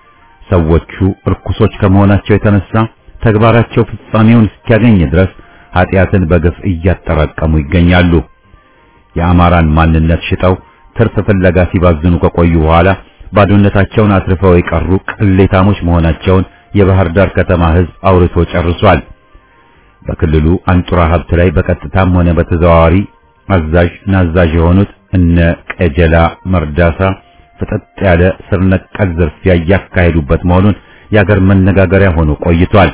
Speaker 1: ሰዎቹ ርኩሶች ከመሆናቸው የተነሳ ተግባራቸው ፍጻሜውን እስኪያገኝ ድረስ ኃጢአትን በግፍ እያጠራቀሙ ይገኛሉ። የአማራን ማንነት ሽጠው ትርፍ ፍለጋ ሲባዝኑ ከቆዩ በኋላ ባዶነታቸውን አትርፈው የቀሩ ቅሌታሞች መሆናቸውን የባህር ዳር ከተማ ህዝብ አውርቶ ጨርሷል። በክልሉ አንጡራ ሀብት ላይ በቀጥታም ሆነ በተዘዋዋሪ አዛዥ ናዛዥ የሆኑት እነ ቀጀላ መርዳሳ ፍጥጥ ያለ ስር ነቀል ዝርፊያ ያካሄዱበት መሆኑን የአገር መነጋገሪያ ሆኖ ቆይቷል።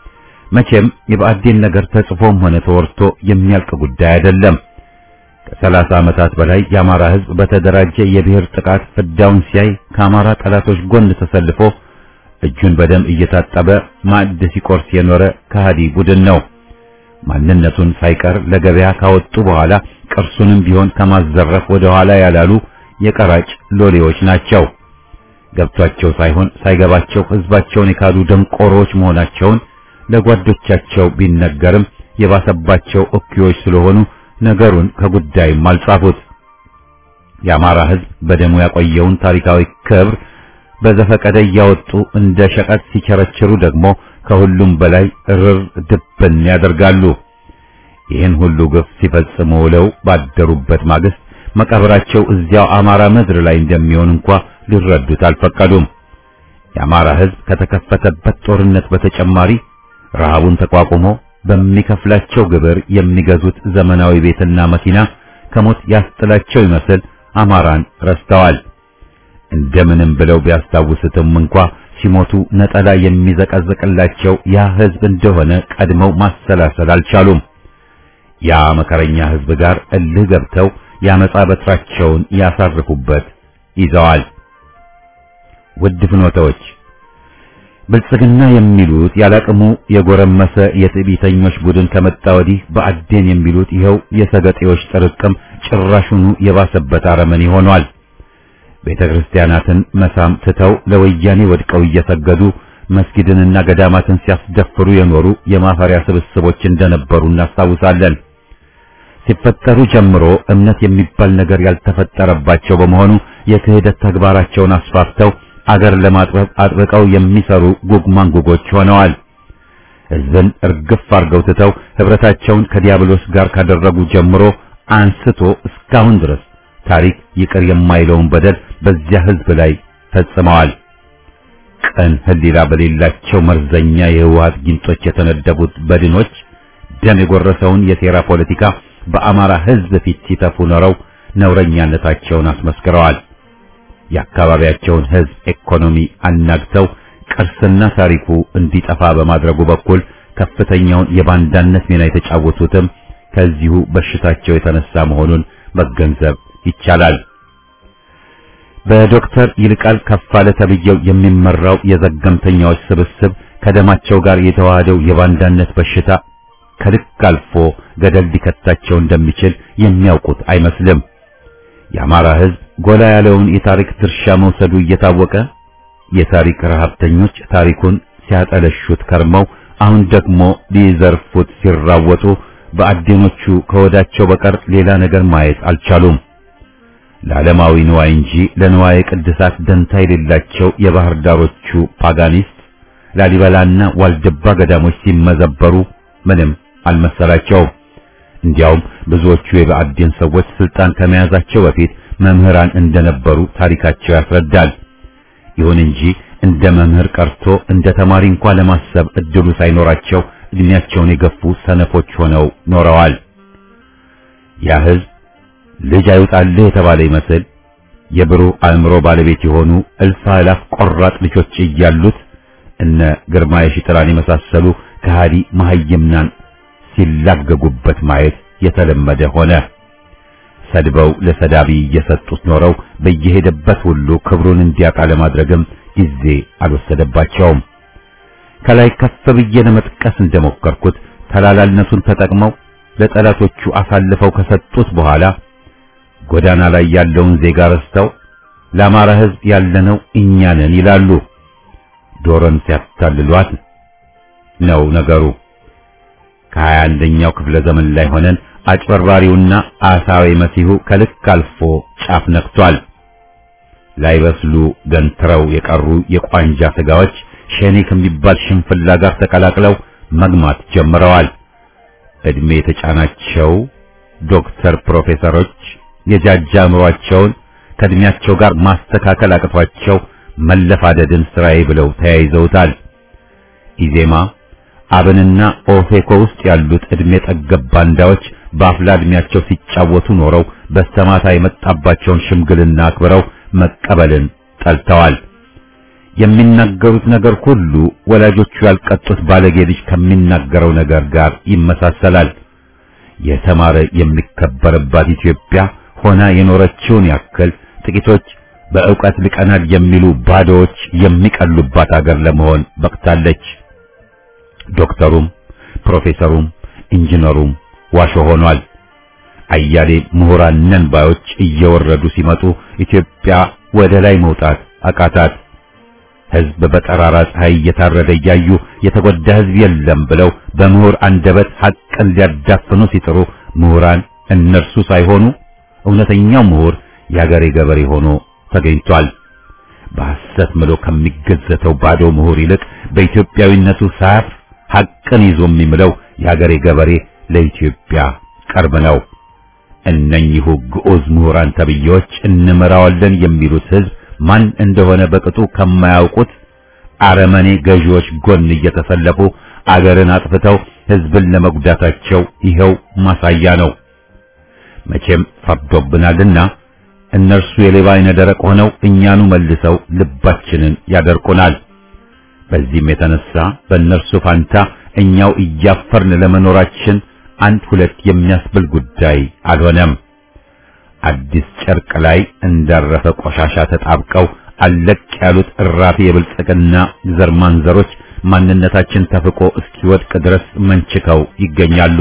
Speaker 1: መቼም የባዕዴን ነገር ተጽፎም ሆነ ተወርቶ የሚያልቅ ጉዳይ አይደለም። ከሰላሳ ዓመታት በላይ የአማራ ህዝብ በተደራጀ የብሔር ጥቃት ፍዳውን ሲያይ ከአማራ ጠላቶች ጎን ተሰልፎ እጁን በደም እየታጠበ ማዕድ ሲቆርስ የኖረ ከሃዲ ቡድን ነው። ማንነቱን ሳይቀር ለገበያ ካወጡ በኋላ ቅርሱንም ቢሆን ከማዘረፍ ወደ ኋላ ያላሉ የቀራጭ ሎሌዎች ናቸው። ገብቷቸው ሳይሆን ሳይገባቸው ህዝባቸውን የካዱ ደንቆሮዎች መሆናቸውን ለጓዶቻቸው ቢነገርም የባሰባቸው እኩዮች ስለሆኑ ነገሩን ከጉዳይም አልጻፉት። የአማራ ህዝብ በደሙ ያቆየውን ታሪካዊ ክብር በዘፈቀደ ያወጡ እንደ ሸቀጥ ሲቸረችሩ ደግሞ ከሁሉም በላይ እርር ድብን ያደርጋሉ። ይህን ሁሉ ግፍ ሲፈጽሙ ውለው ባደሩበት ማግስት መቃብራቸው እዚያው አማራ ምድር ላይ እንደሚሆን እንኳን ሊረዱት አልፈቀዱም። የአማራ ህዝብ ከተከፈተበት ጦርነት በተጨማሪ ረሃቡን ተቋቁሞ በሚከፍላቸው ግብር የሚገዙት ዘመናዊ ቤትና መኪና ከሞት ያስጥላቸው ይመስል አማራን ረስተዋል። እንደምንም ብለው ቢያስታውሱትም እንኳን ሲሞቱ ነጠላ የሚዘቀዝቅላቸው ያ ህዝብ እንደሆነ ቀድመው ማሰላሰል አልቻሉም። ያ መከረኛ ህዝብ ጋር እልህ ገብተው ያመጻ በትራቸውን ያሳርፉበት ይዘዋል። ውድ ፍኖታዎች፣ ብልጽግና የሚሉት ያላቅሙ የጎረመሰ የትዕቢተኞች ቡድን ከመጣ ወዲህ በአዴን የሚሉት ይኸው የሰገጤዎች ጥርቅም ጭራሹኑ የባሰበት አረመኔ ሆኗል። ቤተክርስቲያናትን መሳም ትተው ለወያኔ ወድቀው እየሰገዱ መስጊድንና ገዳማትን ሲያስደፍሩ የኖሩ የማፈሪያ ስብስቦች እንደነበሩ እናስታውሳለን። ሲፈጠሩ ጀምሮ እምነት የሚባል ነገር ያልተፈጠረባቸው በመሆኑ የክህደት ተግባራቸውን አስፋፍተው አገር ለማጥበብ አጥብቀው የሚሰሩ ጉግማንጉጎች ሆነዋል። ህዝብን እርግፍ አርገው ትተው ህብረታቸውን ከዲያብሎስ ጋር ካደረጉ ጀምሮ አንስቶ እስካሁን ድረስ ታሪክ ይቅር የማይለውን በደል በዚያ ህዝብ ላይ ፈጽመዋል። ቀን ህሊና በሌላቸው መርዘኛ የህወሓት ጊንጦች የተነደቡት በድኖች ደም የጎረሰውን የሴራ ፖለቲካ በአማራ ህዝብ ፊት ሲተፉ ኖረው ነውረኛነታቸውን አስመስክረዋል። የአካባቢያቸውን ህዝብ ኢኮኖሚ አናግተው ቅርስና ታሪኩ እንዲጠፋ በማድረጉ በኩል ከፍተኛውን የባንዳነት ሚና የተጫወቱትም ከዚሁ በሽታቸው የተነሳ መሆኑን መገንዘብ ይቻላል። በዶክተር ይልቃል ከፋለ ተብየው የሚመራው የዘገምተኛዎች ስብስብ ከደማቸው ጋር የተዋሃደው የባንዳነት በሽታ ከልክ አልፎ ገደል ሊከታቸው እንደሚችል የሚያውቁት አይመስልም። የአማራ ህዝብ ጎላ ያለውን የታሪክ ድርሻ መውሰዱ እየታወቀ የታሪክ ረሃብተኞች ታሪኩን ሲያጠለሹት ከርመው አሁን ደግሞ ሊዘርፉት ሲራወጡ በአዴኖቹ ከወዳቸው በቀር ሌላ ነገር ማየት አልቻሉም። ለዓለማዊ ንዋይ እንጂ ለንዋይ ቅድሳት ደንታ የሌላቸው የባህር ዳሮቹ ፓጋኒስት ላሊበላና ዋልድባ ገዳሞች ሲመዘበሩ ምንም አልመሰላቸው። እንዲያውም ብዙዎቹ የባዕዴን ሰዎች ስልጣን ከመያዛቸው በፊት መምህራን እንደነበሩ ታሪካቸው ያስረዳል። ይሁን እንጂ እንደ መምህር ቀርቶ እንደ ተማሪ እንኳን ለማሰብ እድሉ ሳይኖራቸው እድሜያቸውን የገፉ ሰነፎች ሆነው ኖረዋል። ያ ህዝብ ልጅ አይውጣልህ የተባለ ይመስል የብሩህ አእምሮ ባለቤት የሆኑ እልፍ አእላፍ ቆራጥ ልጆች እያሉት እነ ግርማ የሺጥላን የመሳሰሉ ከሃዲ መሐይምናን ሲላገጉበት ማየት የተለመደ ሆነ። ሰድበው ለሰዳቢ እየሰጡት ኖረው በየሄደበት ሁሉ ክብሩን እንዲያጣ ለማድረግም ጊዜ አልወሰደባቸውም። ከላይ ከፍ ብዬ ለመጥቀስ እንደሞከርኩት ተላላልነቱን ተጠቅመው ለጠላቶቹ አሳልፈው ከሰጡት በኋላ ጎዳና ላይ ያለውን ዜጋ ረስተው ለአማራ ህዝብ ያለነው እኛ ነን ይላሉ። ዶሮን ሲያታልሏት ነው ነገሩ። ከሀያ አንደኛው ክፍለ ዘመን ላይ ሆነን አጭበርባሪውና አሳዊ መሲሁ ከልክ አልፎ ጫፍ ነክቷል። ላይበስሉ ገንትረው የቀሩ የቋንጃ ስጋዎች ሸኔ ከሚባል ሽንፍላ ጋር ተቀላቅለው መግማት ጀምረዋል። እድሜ የተጫናቸው ዶክተር ፕሮፌሰሮች የጃጃ አእምሯቸውን ከእድሜያቸው ጋር ማስተካከል አቅቷቸው መለፋደድን ስራዬ ብለው ተያይዘውታል። ኢዜማ አብንና ኦፌኮ ውስጥ ያሉት እድሜ ጠገብ ባንዳዎች በአፍላ እድሜያቸው ሲጫወቱ ኖረው በስተማታ የመጣባቸውን ሽምግልና አክብረው መቀበልን ጠልተዋል። የሚናገሩት ነገር ሁሉ ወላጆቹ ያልቀጡት ባለጌ ልጅ ከሚናገረው ነገር ጋር ይመሳሰላል። የተማረ የሚከበርባት ኢትዮጵያ ሆና የኖረችውን ያክል ጥቂቶች በእውቀት ልቀናል የሚሉ ባዶዎች የሚቀሉባት አገር ለመሆን በቅታለች። ዶክተሩም ፕሮፌሰሩም ኢንጂነሩም ዋሾ ሆኗል። አያሌ ምሁራን ነን ባዮች እየወረዱ ሲመጡ ኢትዮጵያ ወደ ላይ መውጣት አቃታት። ህዝብ በጠራራ ፀሐይ እየታረደ እያዩ የተጎዳ ህዝብ የለም ብለው በምሁር አንደበት ሐቅን ሊያዳፍኑ ሲጥሩ ምሁራን እነርሱ ሳይሆኑ እውነተኛው ምሁር የአገሬ ገበሬ ሆኖ ተገኝቷል። በሐሰት ምሎ ከሚገዘተው ባዶ ምሁር ይልቅ በኢትዮጵያዊነቱ ሳያፍ ሐቅን ይዞ የሚምለው የአገሬ ገበሬ ለኢትዮጵያ ቅርብ ነው። እነኚሁ ግዑዝ ምሁራን ተብዬዎች እንመራዋለን የሚሉት ህዝብ ማን እንደሆነ በቅጡ ከማያውቁት አረመኔ ገዢዎች ጎን እየተሰለፉ አገርን አጥፍተው ህዝብን ለመጉዳታቸው ይሄው ማሳያ ነው። መቼም ፈርዶብናልና እነርሱ የሌባ አይነ ደረቅ ሆነው እኛኑ መልሰው ልባችንን ያደርቁናል። በዚህም የተነሳ በእነርሱ ፋንታ እኛው እያፈርን ለመኖራችን አንድ ሁለት የሚያስብል ጉዳይ አልሆነም። አዲስ ጨርቅ ላይ እንዳረፈ ቆሻሻ ተጣብቀው አለቅ ያሉት እራፊ የብልጽግና ዘር ማንዘሮች ማንነታችን ተፍቆ እስኪወድቅ ድረስ መንችከው ይገኛሉ።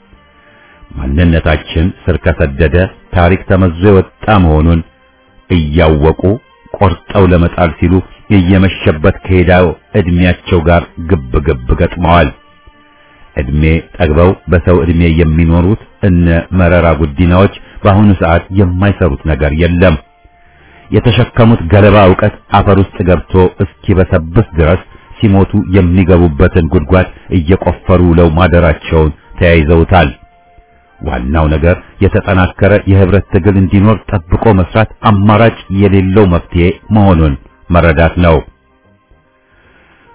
Speaker 1: ማንነታችን ስር ከሰደደ ታሪክ ተመዞ የወጣ መሆኑን እያወቁ ቆርጠው ለመጣል ሲሉ እየመሸበት ከሄዳው እድሜያቸው ጋር ግብ ግብ ገጥመዋል። እድሜ ጠግበው በሰው እድሜ የሚኖሩት እነ መረራ ጉዲናዎች በአሁኑ ሰዓት የማይሰሩት ነገር የለም። የተሸከሙት ገለባ ዕውቀት አፈር ውስጥ ገብቶ እስኪበሰብስ ድረስ ሲሞቱ የሚገቡበትን ጉድጓድ እየቆፈሩ ውለው ማደራቸውን ተያይዘውታል። ዋናው ነገር የተጠናከረ የህብረት ትግል እንዲኖር ጠብቆ መስራት አማራጭ የሌለው መፍትሄ መሆኑን መረዳት ነው።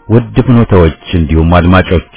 Speaker 1: ውድ ፍኖተዎች እንዲሁም አድማጮች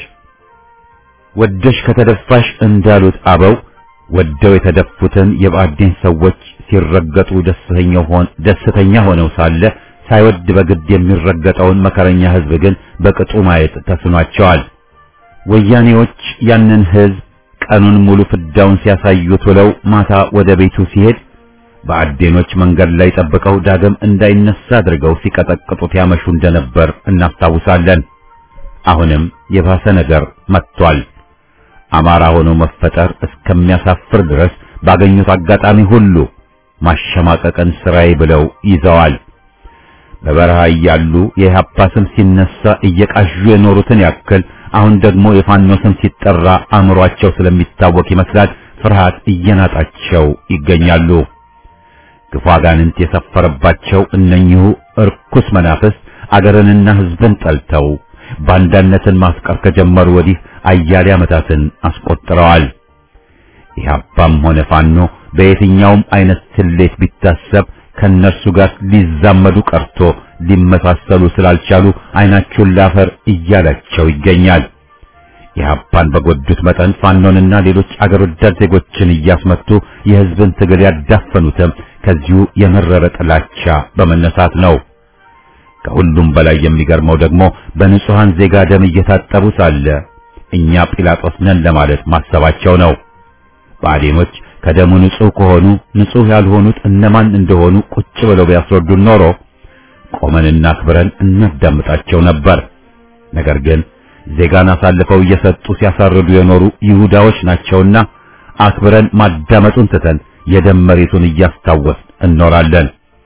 Speaker 1: ወደሽ ከተደፋሽ እንዳሉት አበው ወደው የተደፉትን የባዕዴን ሰዎች ሲረገጡ ደስተኛው ሆን ደስተኛ ሆነው ሳለ ሳይወድ በግድ የሚረገጠውን መከረኛ ህዝብ ግን በቅጡ ማየት ተስኗቸዋል። ወያኔዎች ያንን ህዝብ ቀኑን ሙሉ ፍዳውን ሲያሳዩት ውለው ማታ ወደ ቤቱ ሲሄድ ባዕዴኖች መንገድ ላይ ጠብቀው ዳግም እንዳይነሳ አድርገው ሲቀጠቅጡት ያመሹ እንደነበር እናስታውሳለን። አሁንም የባሰ ነገር መጥቷል። አማራ ሆኖ መፈጠር እስከሚያሳፍር ድረስ ባገኙት አጋጣሚ ሁሉ ማሸማቀቅን ስራዬ ብለው ይዘዋል። በበረሃ ያሉ የኢህአፓ ስም ሲነሳ እየቃዡ የኖሩትን ያክል አሁን ደግሞ የፋኖ ስም ሲጠራ አእምሯቸው ስለሚታወቅ ይመስላል ፍርሃት እየናጣቸው ይገኛሉ። ግፋ ጋንንት የሰፈረባቸው እነኚሁ እርኩስ መናፍስ አገርንና ህዝብን ጠልተው ባንዳነትን ማስቀር ከጀመሩ ወዲህ አያሌ ዓመታትን አስቆጥረዋል። ኢህአፓም ሆነ ፋኖ በየትኛውም አይነት ስሌት ቢታሰብ ከነሱ ጋር ሊዛመዱ ቀርቶ ሊመሳሰሉ ስላልቻሉ አይናቸውን ላፈር እያላቸው ይገኛል። ኢህአፓን በጎዱት መጠን ፋኖንና ሌሎች አገር ወዳድ ዜጎችን እያስመቱ የህዝብን ትግል ያዳፈኑትም ከዚሁ የመረረ ጥላቻ በመነሳት ነው። ከሁሉም በላይ የሚገርመው ደግሞ በንጹሃን ዜጋ ደም እየታጠቡ ሳለ እኛ ጲላጦስ ነን ለማለት ማሰባቸው ነው። ባዕዴኖች ከደሙ ንጹህ ከሆኑ ንጹህ ያልሆኑት እነማን እንደሆኑ ቁጭ ብለው ቢያስረዱን ኖሮ ቆመንና አክብረን እናዳምጣቸው ነበር። ነገር ግን ዜጋን አሳልፈው እየሰጡ ሲያሳርዱ የኖሩ ይሁዳዎች ናቸውና አክብረን ማዳመጡን ትተን የደም መሬቱን እያስታወስ እንኖራለን።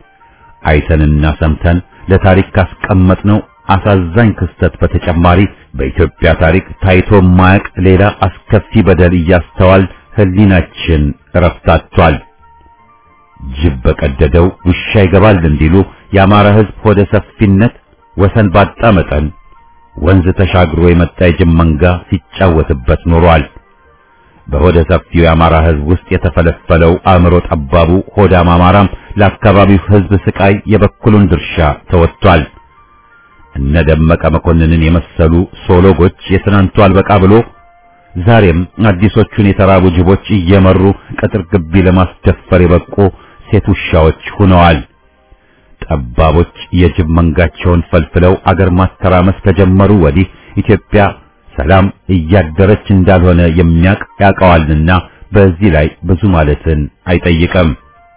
Speaker 1: አይተንና ሰምተን ለታሪክ ካስቀመጥነው አሳዛኝ ክስተት በተጨማሪ በኢትዮጵያ ታሪክ ታይቶ ማያቅ ሌላ አስከፊ በደል እያስተዋል ህሊናችን ረፍታቷል። ጅብ በቀደደው ውሻ ይገባል እንዲሉ የአማራ ህዝብ ሆደ ሰፊነት ወሰን ባጣ መጠን ወንዝ ተሻግሮ የመጣ የጅብ መንጋ ሲጫወትበት ኖሯል። በሆደ ሰፊው የአማራ ህዝብ ውስጥ የተፈለፈለው አእምሮ ጠባቡ ሆዳም አማራም ለአካባቢው ህዝብ ስቃይ የበኩሉን ድርሻ ተወጥቷል። እነ ደመቀ መኮንንን የመሰሉ ሶሎጎች የትናንቱ አልበቃ ብሎ ዛሬም አዲሶቹን የተራቡ ጅቦች እየመሩ ቅጥር ግቢ ለማስደፈር የበቁ ሴት ውሻዎች ሆነዋል። ጠባቦች የጅብ መንጋቸውን ፈልፍለው አገር ማተራመስ ከጀመሩ ወዲህ ኢትዮጵያ ሰላም እያደረች እንዳልሆነ የሚያቅ ያውቀዋልና በዚህ ላይ ብዙ ማለትን አይጠይቅም።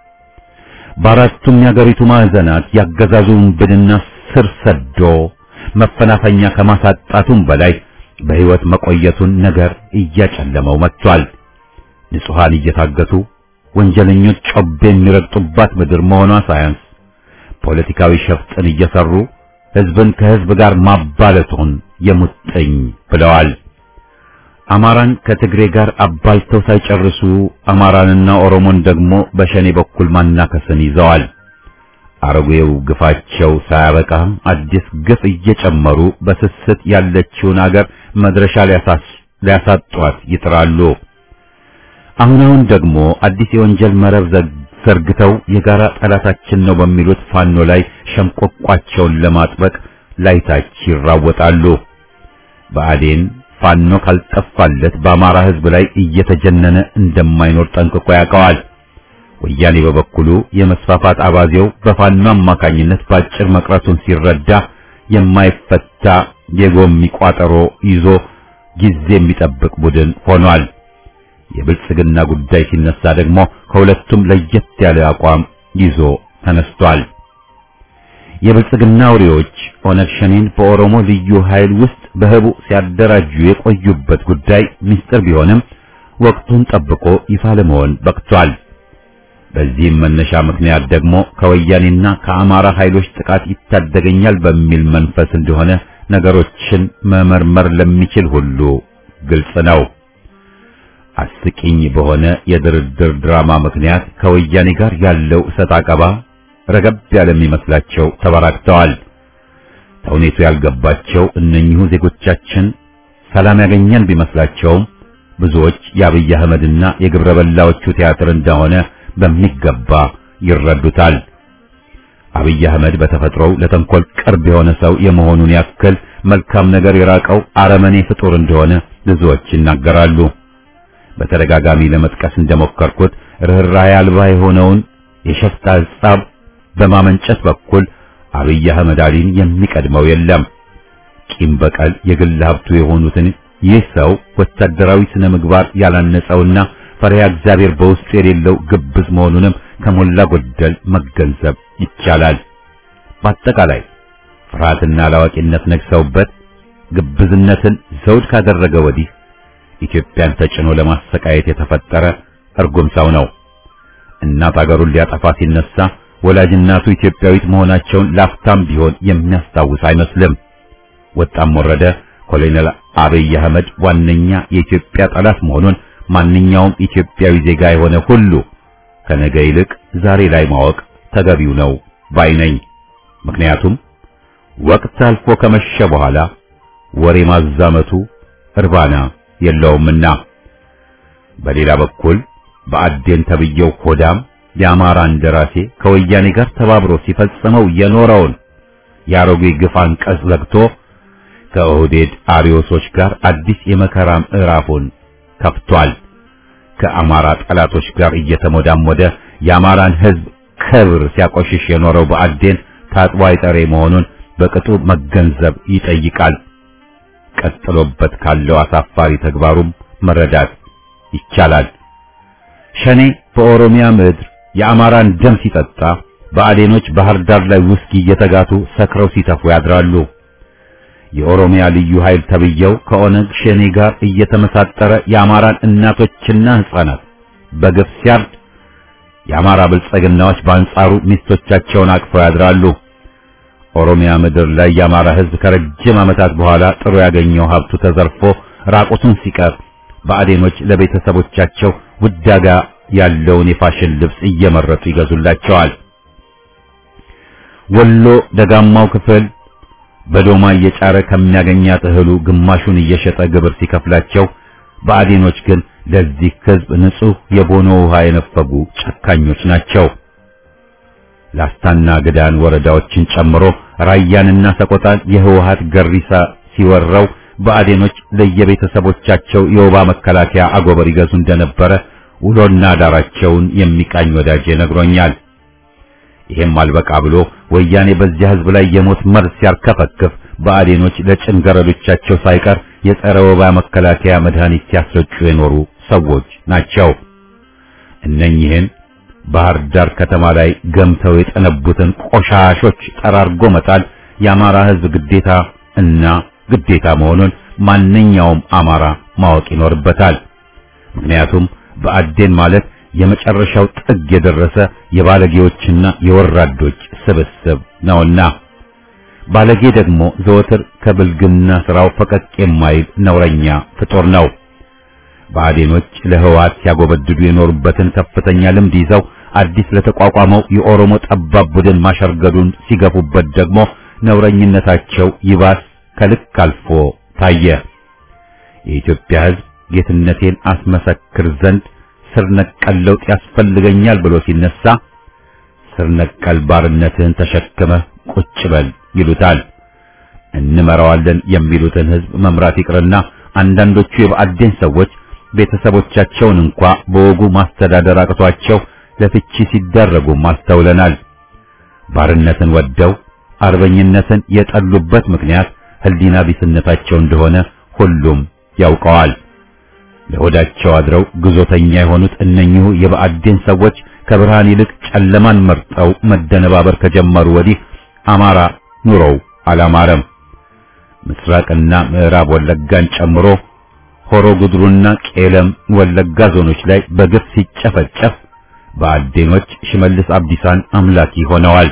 Speaker 1: በአራቱም የአገሪቱ ማዕዘናት ያገዛዙን ብድና ስር ሰዶ መፈናፈኛ ከማሳጣቱም በላይ በህይወት መቆየቱን ነገር እያጨለመው መጥቷል። ንጹሃን እየታገቱ ወንጀለኞች ጮቤ የሚረግጡባት ምድር መሆኗ ሳያንስ ፖለቲካዊ ሸፍጥን እየሰሩ ህዝብን ከህዝብ ጋር ማባለቱን የሙጥኝ ብለዋል። አማራን ከትግሬ ጋር አባልተው ሳይጨርሱ አማራንና ኦሮሞን ደግሞ በሸኔ በኩል ማናከስን ይዘዋል። አረጉየው ግፋቸው ሳያበቃ አዲስ ግፍ እየጨመሩ በስስት ያለችውን አገር መድረሻ ሊያሳጧት ይጥራሉ። አሁን አሁን ደግሞ አዲስ የወንጀል መረብ ዘርግተው የጋራ ጠላታችን ነው በሚሉት ፋኖ ላይ ሸምቆቋቸውን ለማጥበቅ ላይታች ይራወጣሉ። ብአዴን ፋኖ ካልጠፋለት በአማራ ህዝብ ላይ እየተጀነነ እንደማይኖር ጠንቅቆ ያውቀዋል። ወያኔ በበኩሉ የመስፋፋት አባዜው በፋኖ አማካኝነት ባጭር መቅረቱን ሲረዳ የማይፈታ የጎሚ ቋጠሮ ይዞ ጊዜ የሚጠብቅ ቡድን ሆኗል። የብልጽግና ጉዳይ ሲነሳ ደግሞ ከሁለቱም ለየት ያለ አቋም ይዞ ተነስቷል። የብልጽግና አውሬዎች ኦነግ ሸኔን በኦሮሞ ልዩ ኃይል ውስጥ በህቡ ሲያደራጁ የቆዩበት ጉዳይ ምስጢር ቢሆንም ወቅቱን ጠብቆ ይፋ ለመሆን በቅቷል። በዚህም መነሻ ምክንያት ደግሞ ከወያኔና ከአማራ ኃይሎች ጥቃት ይታደገኛል በሚል መንፈስ እንደሆነ ነገሮችን መመርመር ለሚችል ሁሉ ግልጽ ነው። አስቂኝ በሆነ የድርድር ድራማ ምክንያት ከወያኔ ጋር ያለው እሰጥ አቀባ ረገብ ያለ የሚመስላቸው ተበራክተዋል። ተውኔቱ ያልገባቸው እነኚሁ ዜጎቻችን ሰላም ያገኘን ቢመስላቸውም ብዙዎች የአብይ አህመድና የግብረ በላዎቹ ቲያትር እንደሆነ በሚገባ ይረዱታል። አብይ አህመድ በተፈጥሮው ለተንኮል ቅርብ የሆነ ሰው የመሆኑን ያክል መልካም ነገር የራቀው አረመኔ ፍጡር እንደሆነ ብዙዎች ይናገራሉ። በተደጋጋሚ ለመጥቀስ እንደሞከርኩት ርህራሄ አልባ የሆነውን የሸፍጥ ሐሳብ በማመንጨት በኩል አብይ አህመድ አሊን የሚቀድመው የለም። ቂም በቀል የግል ሀብቱ የሆኑትን ይህ ሰው ወታደራዊ ስነ ምግባር ያላነጸውና ፈሪሃ እግዚአብሔር በውስጡ የሌለው ግብዝ መሆኑንም ከሞላ ጎደል መገንዘብ ይቻላል። በአጠቃላይ ፍርሃትና አላዋቂነት ነግሰውበት ግብዝነትን ዘውድ ካደረገ ወዲህ ኢትዮጵያን ተጭኖ ለማሰቃየት የተፈጠረ እርጉም ሰው ነው። እናት አገሩን ሊያጠፋ ሲነሳ ወላጅ እናቱ ኢትዮጵያዊት መሆናቸውን ላፍታም ቢሆን የሚያስታውስ አይመስልም። ወጣም ወረደ ኮሎኔል አብይ አህመድ ዋነኛ የኢትዮጵያ ጠላት መሆኑን ማንኛውም ኢትዮጵያዊ ዜጋ የሆነ ሁሉ ከነገ ይልቅ ዛሬ ላይ ማወቅ ተገቢው ነው ባይነኝ። ምክንያቱም ወቅት አልፎ ከመሸ በኋላ ወሬ ማዛመቱ እርባና የለውምና። በሌላ በኩል በአዴን ተብየው ሆዳም የአማራ እንደራሴ ከወያኔ ጋር ተባብሮ ሲፈጽመው የኖረውን የአሮጌ ግፍ አንቀጽ ዘግቶ ከኦህዴድ አሪዮሶች ጋር አዲስ የመከራ ምዕራፉን ከፍቷል። ከአማራ ጠላቶች ጋር እየተሞዳሞደ የአማራን ሕዝብ ክብር ሲያቆሽሽ የኖረው በአዴን ታጥቦ አይጠሬ መሆኑን በቅጡ መገንዘብ ይጠይቃል። ቀጥሎበት ካለው አሳፋሪ ተግባሩም መረዳት ይቻላል። ሸኔ በኦሮሚያ ምድር የአማራን ደም ሲጠጣ በአዴኖች ባህር ዳር ላይ ውስኪ እየተጋቱ ሰክረው ሲተፉ ያድራሉ። የኦሮሚያ ልዩ ኃይል ተብየው ከኦነግ ሸኔ ጋር እየተመሳጠረ የአማራን እናቶችና ሕፃናት በግፍ ሲያርድ የአማራ ብልጽግናዎች በአንጻሩ ሚስቶቻቸውን አቅፈው ያድራሉ። ኦሮሚያ ምድር ላይ የአማራ ሕዝብ ከረጅም ዓመታት በኋላ ጥሩ ያገኘው ሀብቱ ተዘርፎ ራቁቱን ሲቀር በአዴኖች ለቤተሰቦቻቸው ውዳጋ ያለውን የፋሽን ልብስ እየመረጡ ይገዙላቸዋል። ወሎ ደጋማው ክፍል በዶማ እየጫረ ከሚያገኛት እህሉ ግማሹን እየሸጠ ግብር ሲከፍላቸው፣ በአዴኖች ግን ለዚህ ሕዝብ ንጹህ የቦኖ ውሃ የነፈጉ ጨካኞች ናቸው። ላስታና ግዳን ወረዳዎችን ጨምሮ ራያንና ሰቆጣን የህወሓት ገሪሳ ሲወረው በአዴኖች ለየቤተሰቦቻቸው የወባ መከላከያ አጎበር ይገዙ እንደነበረ ውሎና ዳራቸውን የሚቃኝ ወዳጄ ነግሮኛል። ይሄም አልበቃ ብሎ ወያኔ በዚያ ህዝብ ላይ የሞት መርዝ ሲያርከፈክፍ በአዴኖች ለጭንገረዶቻቸው ሳይቀር የጸረ ወባ መከላከያ መድኃኒት ሲያስረጩ የኖሩ ሰዎች ናቸው። እነኚህን ባህር ዳር ከተማ ላይ ገምተው የጠነቡትን ቆሻሾች ጠራርጎ መጣል የአማራ ህዝብ ግዴታ እና ግዴታ መሆኑን ማንኛውም አማራ ማወቅ ይኖርበታል። ምክንያቱም በአዴን ማለት የመጨረሻው ጥግ የደረሰ የባለጌዎችና የወራዶች ስብስብ ነውና፣ ባለጌ ደግሞ ዘወትር ከብልግና ስራው ፈቀቅ የማይል ነውረኛ ፍጡር ነው። በአዴኖች ለህወሓት ሲያጎበድዱ የኖሩበትን ከፍተኛ ልምድ ይዘው አዲስ ለተቋቋመው የኦሮሞ ጠባብ ቡድን ማሸርገዱን ሲገፉበት ደግሞ ነውረኝነታቸው ይባስ ከልክ አልፎ ታየ። የኢትዮጵያ ህዝብ ጌትነቴን አስመሰክር ዘንድ ስር ነቀል ለውጥ ያስፈልገኛል ብሎ ሲነሳ ስር ነቀል ባርነትን ተሸክመህ ቁጭ በል ይሉታል። እንመራዋለን የሚሉትን ህዝብ መምራት ይቅርና አንዳንዶቹ የብአዴን ሰዎች ቤተሰቦቻቸውን እንኳ በወጉ ማስተዳደር አቅቷቸው ለፍቺ ሲዳረጉ ማስተውለናል። ባርነትን ወደው አርበኝነትን የጠሉበት ምክንያት ህሊና ቢስነታቸው እንደሆነ ሁሉም ያውቀዋል። ለወዳቸው አድረው ግዞተኛ የሆኑት እነኚሁ የብአዴን ሰዎች ከብርሃን ይልቅ ጨለማን መርጠው መደነባበር ከጀመሩ ወዲህ አማራ ኑሮው አላማረም። ምስራቅና ምዕራብ ወለጋን ጨምሮ ሆሮ ጉድሩና ቄለም ወለጋ ዞኖች ላይ በግፍ ሲጨፈጨፍ ብአዴኖች ሽመልስ አብዲሳን አምላኪ ሆነዋል።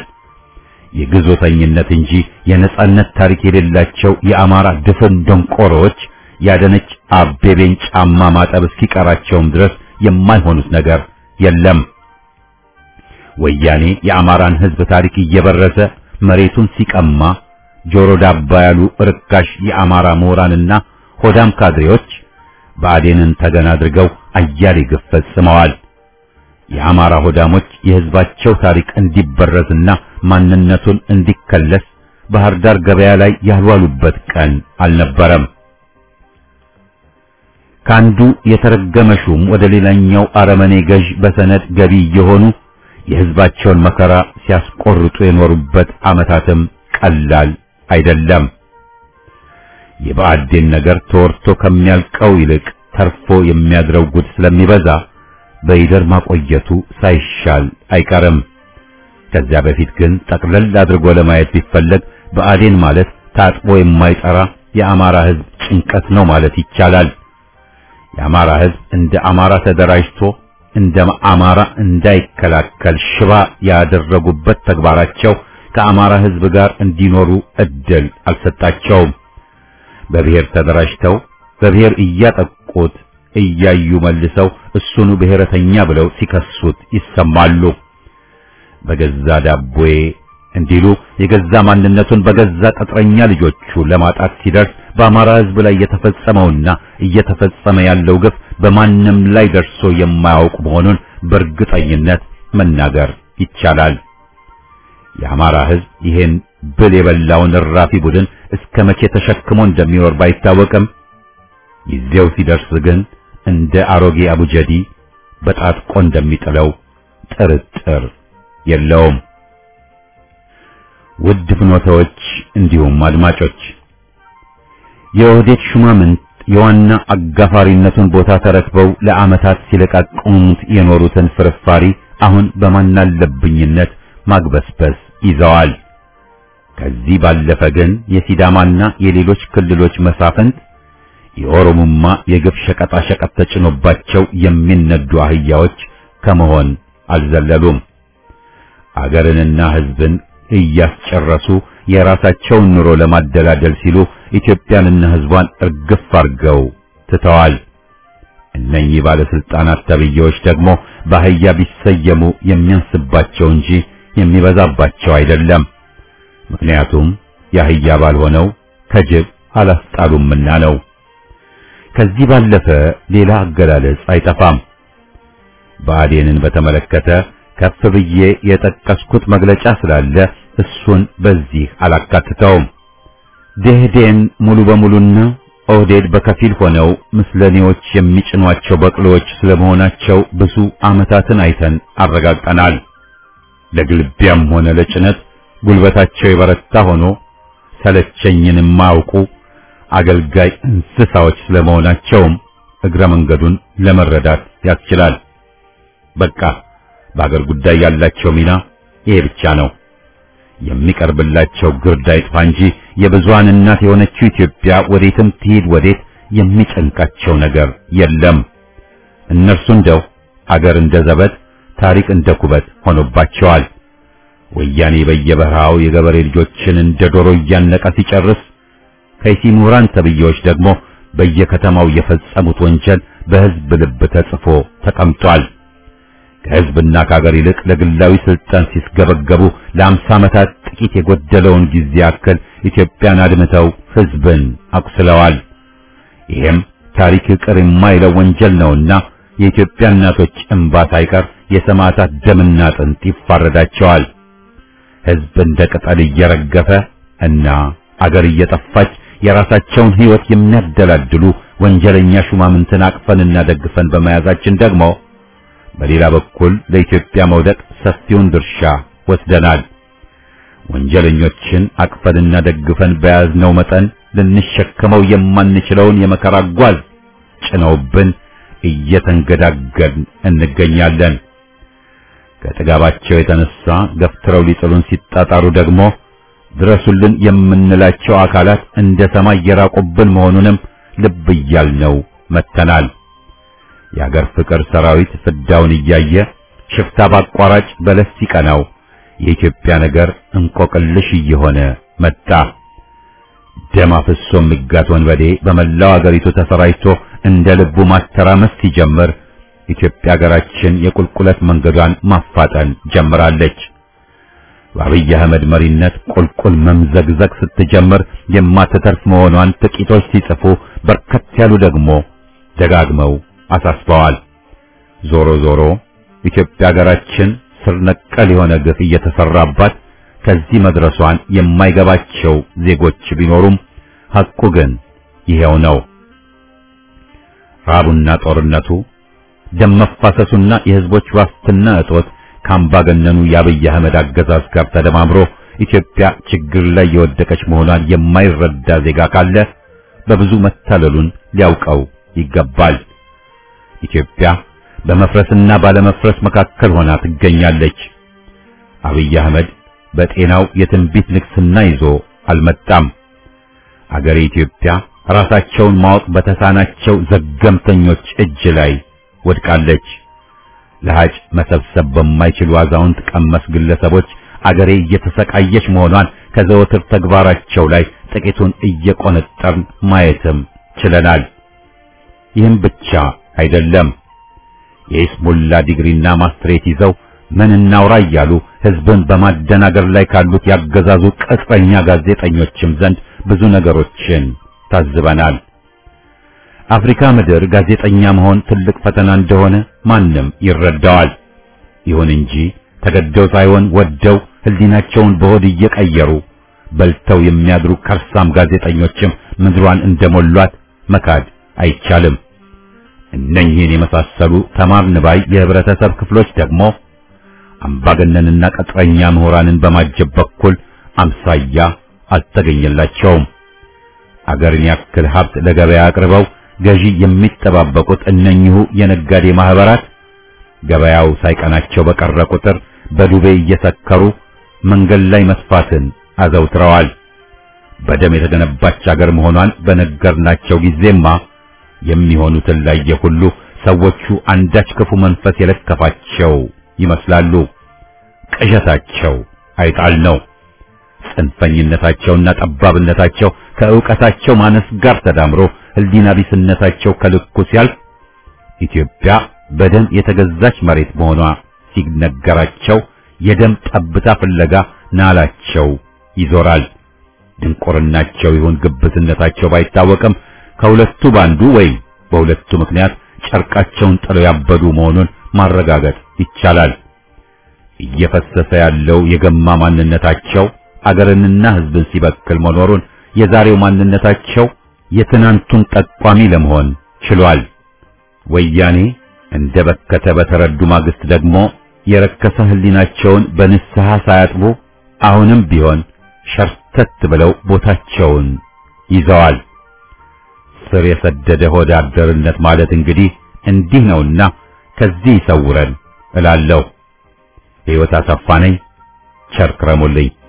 Speaker 1: የግዞተኝነት እንጂ የነጻነት ታሪክ የሌላቸው የአማራ ድፍን ደንቆሮዎች ያደነች አቤቤን ጫማ ማጠብ እስኪቀራቸውም ድረስ የማይሆኑት ነገር የለም። ወያኔ የአማራን ህዝብ ታሪክ እየበረዘ መሬቱን ሲቀማ ጆሮ ዳባ ያሉ ርካሽ የአማራ ምሁራንና ሆዳም ካድሬዎች ብአዴንን ተገን አድርገው አያሌ ግፍ ፈጽመዋል። የአማራ ሆዳሞች የህዝባቸው ታሪክ እንዲበረዝና ማንነቱን እንዲከለስ ባህር ዳር ገበያ ላይ ያልዋሉበት ቀን አልነበረም። ካንዱ የተረገመ ሹም ወደ ሌላኛው አረመኔ ገዥ በሰነድ ገቢ የሆኑ የህዝባቸውን መከራ ሲያስቆርጡ የኖሩበት ዓመታትም ቀላል አይደለም። የብአዴን ነገር ተወርቶ ከሚያልቀው ይልቅ ተርፎ የሚያድረው ጉድ ስለሚበዛ በይደር ማቆየቱ ሳይሻል አይቀርም። ከዚያ በፊት ግን ጠቅለል አድርጎ ለማየት ቢፈለግ ብአዴን ማለት ታጥቦ የማይጠራ የአማራ ህዝብ ጭንቀት ነው ማለት ይቻላል። የአማራ ህዝብ እንደ አማራ ተደራጅቶ እንደ አማራ እንዳይከላከል ሽባ ያደረጉበት ተግባራቸው ከአማራ ህዝብ ጋር እንዲኖሩ እድል አልሰጣቸውም። በብሔር ተደራጅተው በብሔር እያጠቁት እያዩ መልሰው እሱኑ ብሔረተኛ ብለው ሲከሱት ይሰማሉ። በገዛ ዳቦዬ እንዲሉ የገዛ ማንነቱን በገዛ ቅጥረኛ ልጆቹ ለማጣት ሲደርስ በአማራ ህዝብ ላይ የተፈጸመውና እየተፈጸመ ያለው ግፍ በማንም ላይ ደርሶ የማያውቅ መሆኑን በእርግጠኝነት መናገር ይቻላል። የአማራ ህዝብ ይሄን ብል የበላውን ራፊ ቡድን እስከ መቼ ተሸክሞ እንደሚኖር ባይታወቅም ጊዜው ሲደርስ ግን እንደ አሮጌ አቡጀዲ በጣጥቆ እንደሚጥለው ጥርጥር የለውም። ውድ ፍኖታዎች እንዲሁም አድማጮች የኦህዴድ ሹማምንት የዋና አጋፋሪነቱን ቦታ ተረክበው ለዓመታት ሲለቃቀሙት የኖሩትን ፍርፋሪ አሁን በማናለብኝነት ማግበስበስ ይዘዋል። ከዚህ ባለፈ ግን የሲዳማና የሌሎች ክልሎች መሳፍንት የኦሮሞማ የግፍ ሸቀጣ ሸቀጥ ተጭኖባቸው የሚነዱ አህያዎች ከመሆን አልዘለሉም። አገርንና ህዝብን እያስጨረሱ የራሳቸውን ኑሮ ለማደላደል ሲሉ ኢትዮጵያንና ህዝቧን እርግፍ አርገው ትተዋል። እነኚህ ባለስልጣናት ተብዬዎች ደግሞ በአህያ ቢሰየሙ የሚያንስባቸው እንጂ የሚበዛባቸው አይደለም። ምክንያቱም የአህያ ባልሆነው ከጅብ አላስጣሉምና ነው። ከዚህ ባለፈ ሌላ አገላለጽ አይጠፋም። ብአዴንን በተመለከተ ከፍ ብዬ የጠቀስኩት መግለጫ ስላለ እሱን በዚህ አላካትተውም። ደህዴን ሙሉ በሙሉና ኦህዴድ በከፊል ሆነው ምስለኔዎች የሚጭኗቸው በቅሎዎች ስለመሆናቸው ብዙ ዓመታትን አይተን አረጋግጠናል። ለግልቢያም ሆነ ለጭነት ጉልበታቸው የበረታ ሆኖ ሰለቸኝን የማያውቁ አገልጋይ እንስሳዎች ስለመሆናቸውም እግረ መንገዱን ለመረዳት ያስችላል። በቃ በአገር ጉዳይ ያላቸው ሚና ይሄ ብቻ ነው። የሚቀርብላቸው ግርድ አይጥፋ እንጂ የብዙሃን እናት የሆነችው ኢትዮጵያ ወዴትም ትሄድ ወዴት የሚጨንቃቸው ነገር የለም። እነርሱ እንደው አገር እንደ ዘበት ታሪክ እንደ ኩበት ሆኖባቸዋል። ወያኔ በየበረሃው የገበሬ ልጆችን እንደ ዶሮ እያነቀ ሲጨርስ ከይሲ ምሁራን ተብዬዎች ደግሞ በየከተማው የፈጸሙት ወንጀል በህዝብ ልብ ተጽፎ ተቀምጧል። ከህዝብና ከሀገር ይልቅ ለግላዊ ስልጣን ሲስገበገቡ ለአምሳ ዓመታት ጥቂት የጎደለውን ጊዜ ያክል ኢትዮጵያን አድምተው ህዝብን አቁስለዋል። ይህም ታሪክ ይቅር የማይለው ወንጀል ነውና የኢትዮጵያ እናቶች እንባ ሳይቀር የሰማዕታት ደምና አጥንት ይፋረዳቸዋል። ህዝብ እንደ ቅጠል እየረገፈ እና አገር እየጠፋች የራሳቸውን ህይወት የሚያደላድሉ ወንጀለኛ ሹማምንትን አቅፈንና ደግፈን በመያዛችን ደግሞ በሌላ በኩል ለኢትዮጵያ መውደቅ ሰፊውን ድርሻ ወስደናል። ወንጀለኞችን አቅፈንና ደግፈን በያዝነው መጠን ልንሸከመው የማንችለውን የመከራ ጓዝ ጭነውብን እየተንገዳገድን እንገኛለን። ከጥጋባቸው የተነሳ ገፍትረው ሊጥሉን ሲጣጣሩ ደግሞ ድረሱልን የምንላቸው አካላት እንደ ሰማይ የራቁብን መሆኑንም ልብ እያልነው መተናል። የአገር ፍቅር ሰራዊት ፍዳውን እያየ ሽፍታ ባቋራጭ በለስ ሲቀናው የኢትዮጵያ ነገር እንቆቅልሽ እየሆነ መጣ። ደም አፍሶ የሚጋት ወንበዴ በመላው አገሪቱ ተሰራጭቶ እንደ ልቡ ማተራመስ ሲጀምር ኢትዮጵያ ሀገራችን የቁልቁለት መንገዷን ማፋጠን ጀምራለች። በአብይ አህመድ መሪነት ቁልቁል መምዘግዘግ ስትጀምር የማትተርፍ መሆኗን ጥቂቶች ሲጽፉ፣ በርከት ያሉ ደግሞ ደጋግመው አሳስበዋል። ዞሮ ዞሮ ኢትዮጵያ ሀገራችን ስር ነቀል የሆነ ግፍ እየተሰራባት ከዚህ መድረሷን የማይገባቸው ዜጎች ቢኖሩም ሐቁ ግን ይሄው ነው። ራቡና ጦርነቱ፣ ደም መፋሰሱና የህዝቦች ዋስትና እጦት ከአምባገነኑ የአብይ አህመድ አገዛዝ ጋር ተደማምሮ ኢትዮጵያ ችግር ላይ የወደቀች መሆኗን የማይረዳ ዜጋ ካለ በብዙ መታለሉን ሊያውቀው ይገባል። ኢትዮጵያ በመፍረስና ባለመፍረስ መካከል ሆና ትገኛለች። አብይ አህመድ በጤናው የትንቢት ንግስና ይዞ አልመጣም። አገሬ ኢትዮጵያ ራሳቸውን ማወቅ በተሳናቸው ዘገምተኞች እጅ ላይ ወድቃለች። ለሃጭ መሰብሰብ በማይችሉ አዛውንት ቀመስ ግለሰቦች አገሬ እየተሰቃየች መሆኗን ከዘወትር ተግባራቸው ላይ ጥቂቱን እየቆነጠርን ማየትም ችለናል። ይህም ብቻ አይደለም። የኢስሙላ ዲግሪና ማስትሬት ይዘው ምን እናውራ እያሉ ህዝብን በማደናገር ላይ ካሉት ያገዛዙ ቅጥረኛ ጋዜጠኞችም ዘንድ ብዙ ነገሮችን ታዝበናል። አፍሪካ ምድር ጋዜጠኛ መሆን ትልቅ ፈተና እንደሆነ ማንም ይረዳዋል። ይሁን እንጂ ተገደው ሳይሆን ወደው ህሊናቸውን በሆድ እየቀየሩ በልተው የሚያድሩ ከርሳም ጋዜጠኞችም ምድሯን እንደሞሏት መካድ አይቻልም። እነኚህን የመሳሰሉ ተማርን ባይ የህብረተሰብ ክፍሎች ደግሞ አምባገነንና ቀጥረኛ ምሁራንን በማጀብ በኩል አምሳያ አልተገኘላቸውም። አገርን ያክል ሀብት ለገበያ አቅርበው ገዢ የሚጠባበቁት እነኚሁ የነጋዴ ማህበራት ገበያው ሳይቀናቸው በቀረ ቁጥር በዱቤ እየሰከሩ መንገድ ላይ መስፋትን አዘውትረዋል። በደም የተገነባች አገር መሆኗን በነገርናቸው ጊዜማ የሚሆኑትን ላየ ሁሉ ሰዎቹ አንዳች ክፉ መንፈስ የለከፋቸው ይመስላሉ። ቅዠታቸው አይጣል ነው። ጽንፈኝነታቸውና ጠባብነታቸው ከዕውቀታቸው ማነስ ጋር ተዳምሮ ህሊና ቢስነታቸው ከልኩ ሲያልፍ ኢትዮጵያ በደም የተገዛች መሬት መሆኗ ሲነገራቸው የደም ጠብታ ፍለጋ ናላቸው ይዞራል። ድንቁርናቸው ይሁን ግብትነታቸው ባይታወቅም ከሁለቱ ባንዱ ወይም በሁለቱ ምክንያት ጨርቃቸውን ጥለው ያበዱ መሆኑን ማረጋገጥ ይቻላል። እየፈሰሰ ያለው የገማ ማንነታቸው አገርንና ህዝብን ሲበክል መኖሩን የዛሬው ማንነታቸው የትናንቱን ጠቋሚ ለመሆን ችሏል። ወያኔ እንደበከተ በተረዱ ማግስት ደግሞ የረከሰ ህሊናቸውን በንስሐ ሳያጥቡ አሁንም ቢሆን ሸርተት ብለው ቦታቸውን ይዘዋል። ስር የሰደደ ሆድ አደርነት ማለት እንግዲህ እንዲህ ነውና ከዚህ ይሰውረን እላለሁ። ሕይወት አሰፋ ነኝ። ቸር ክረሙልኝ።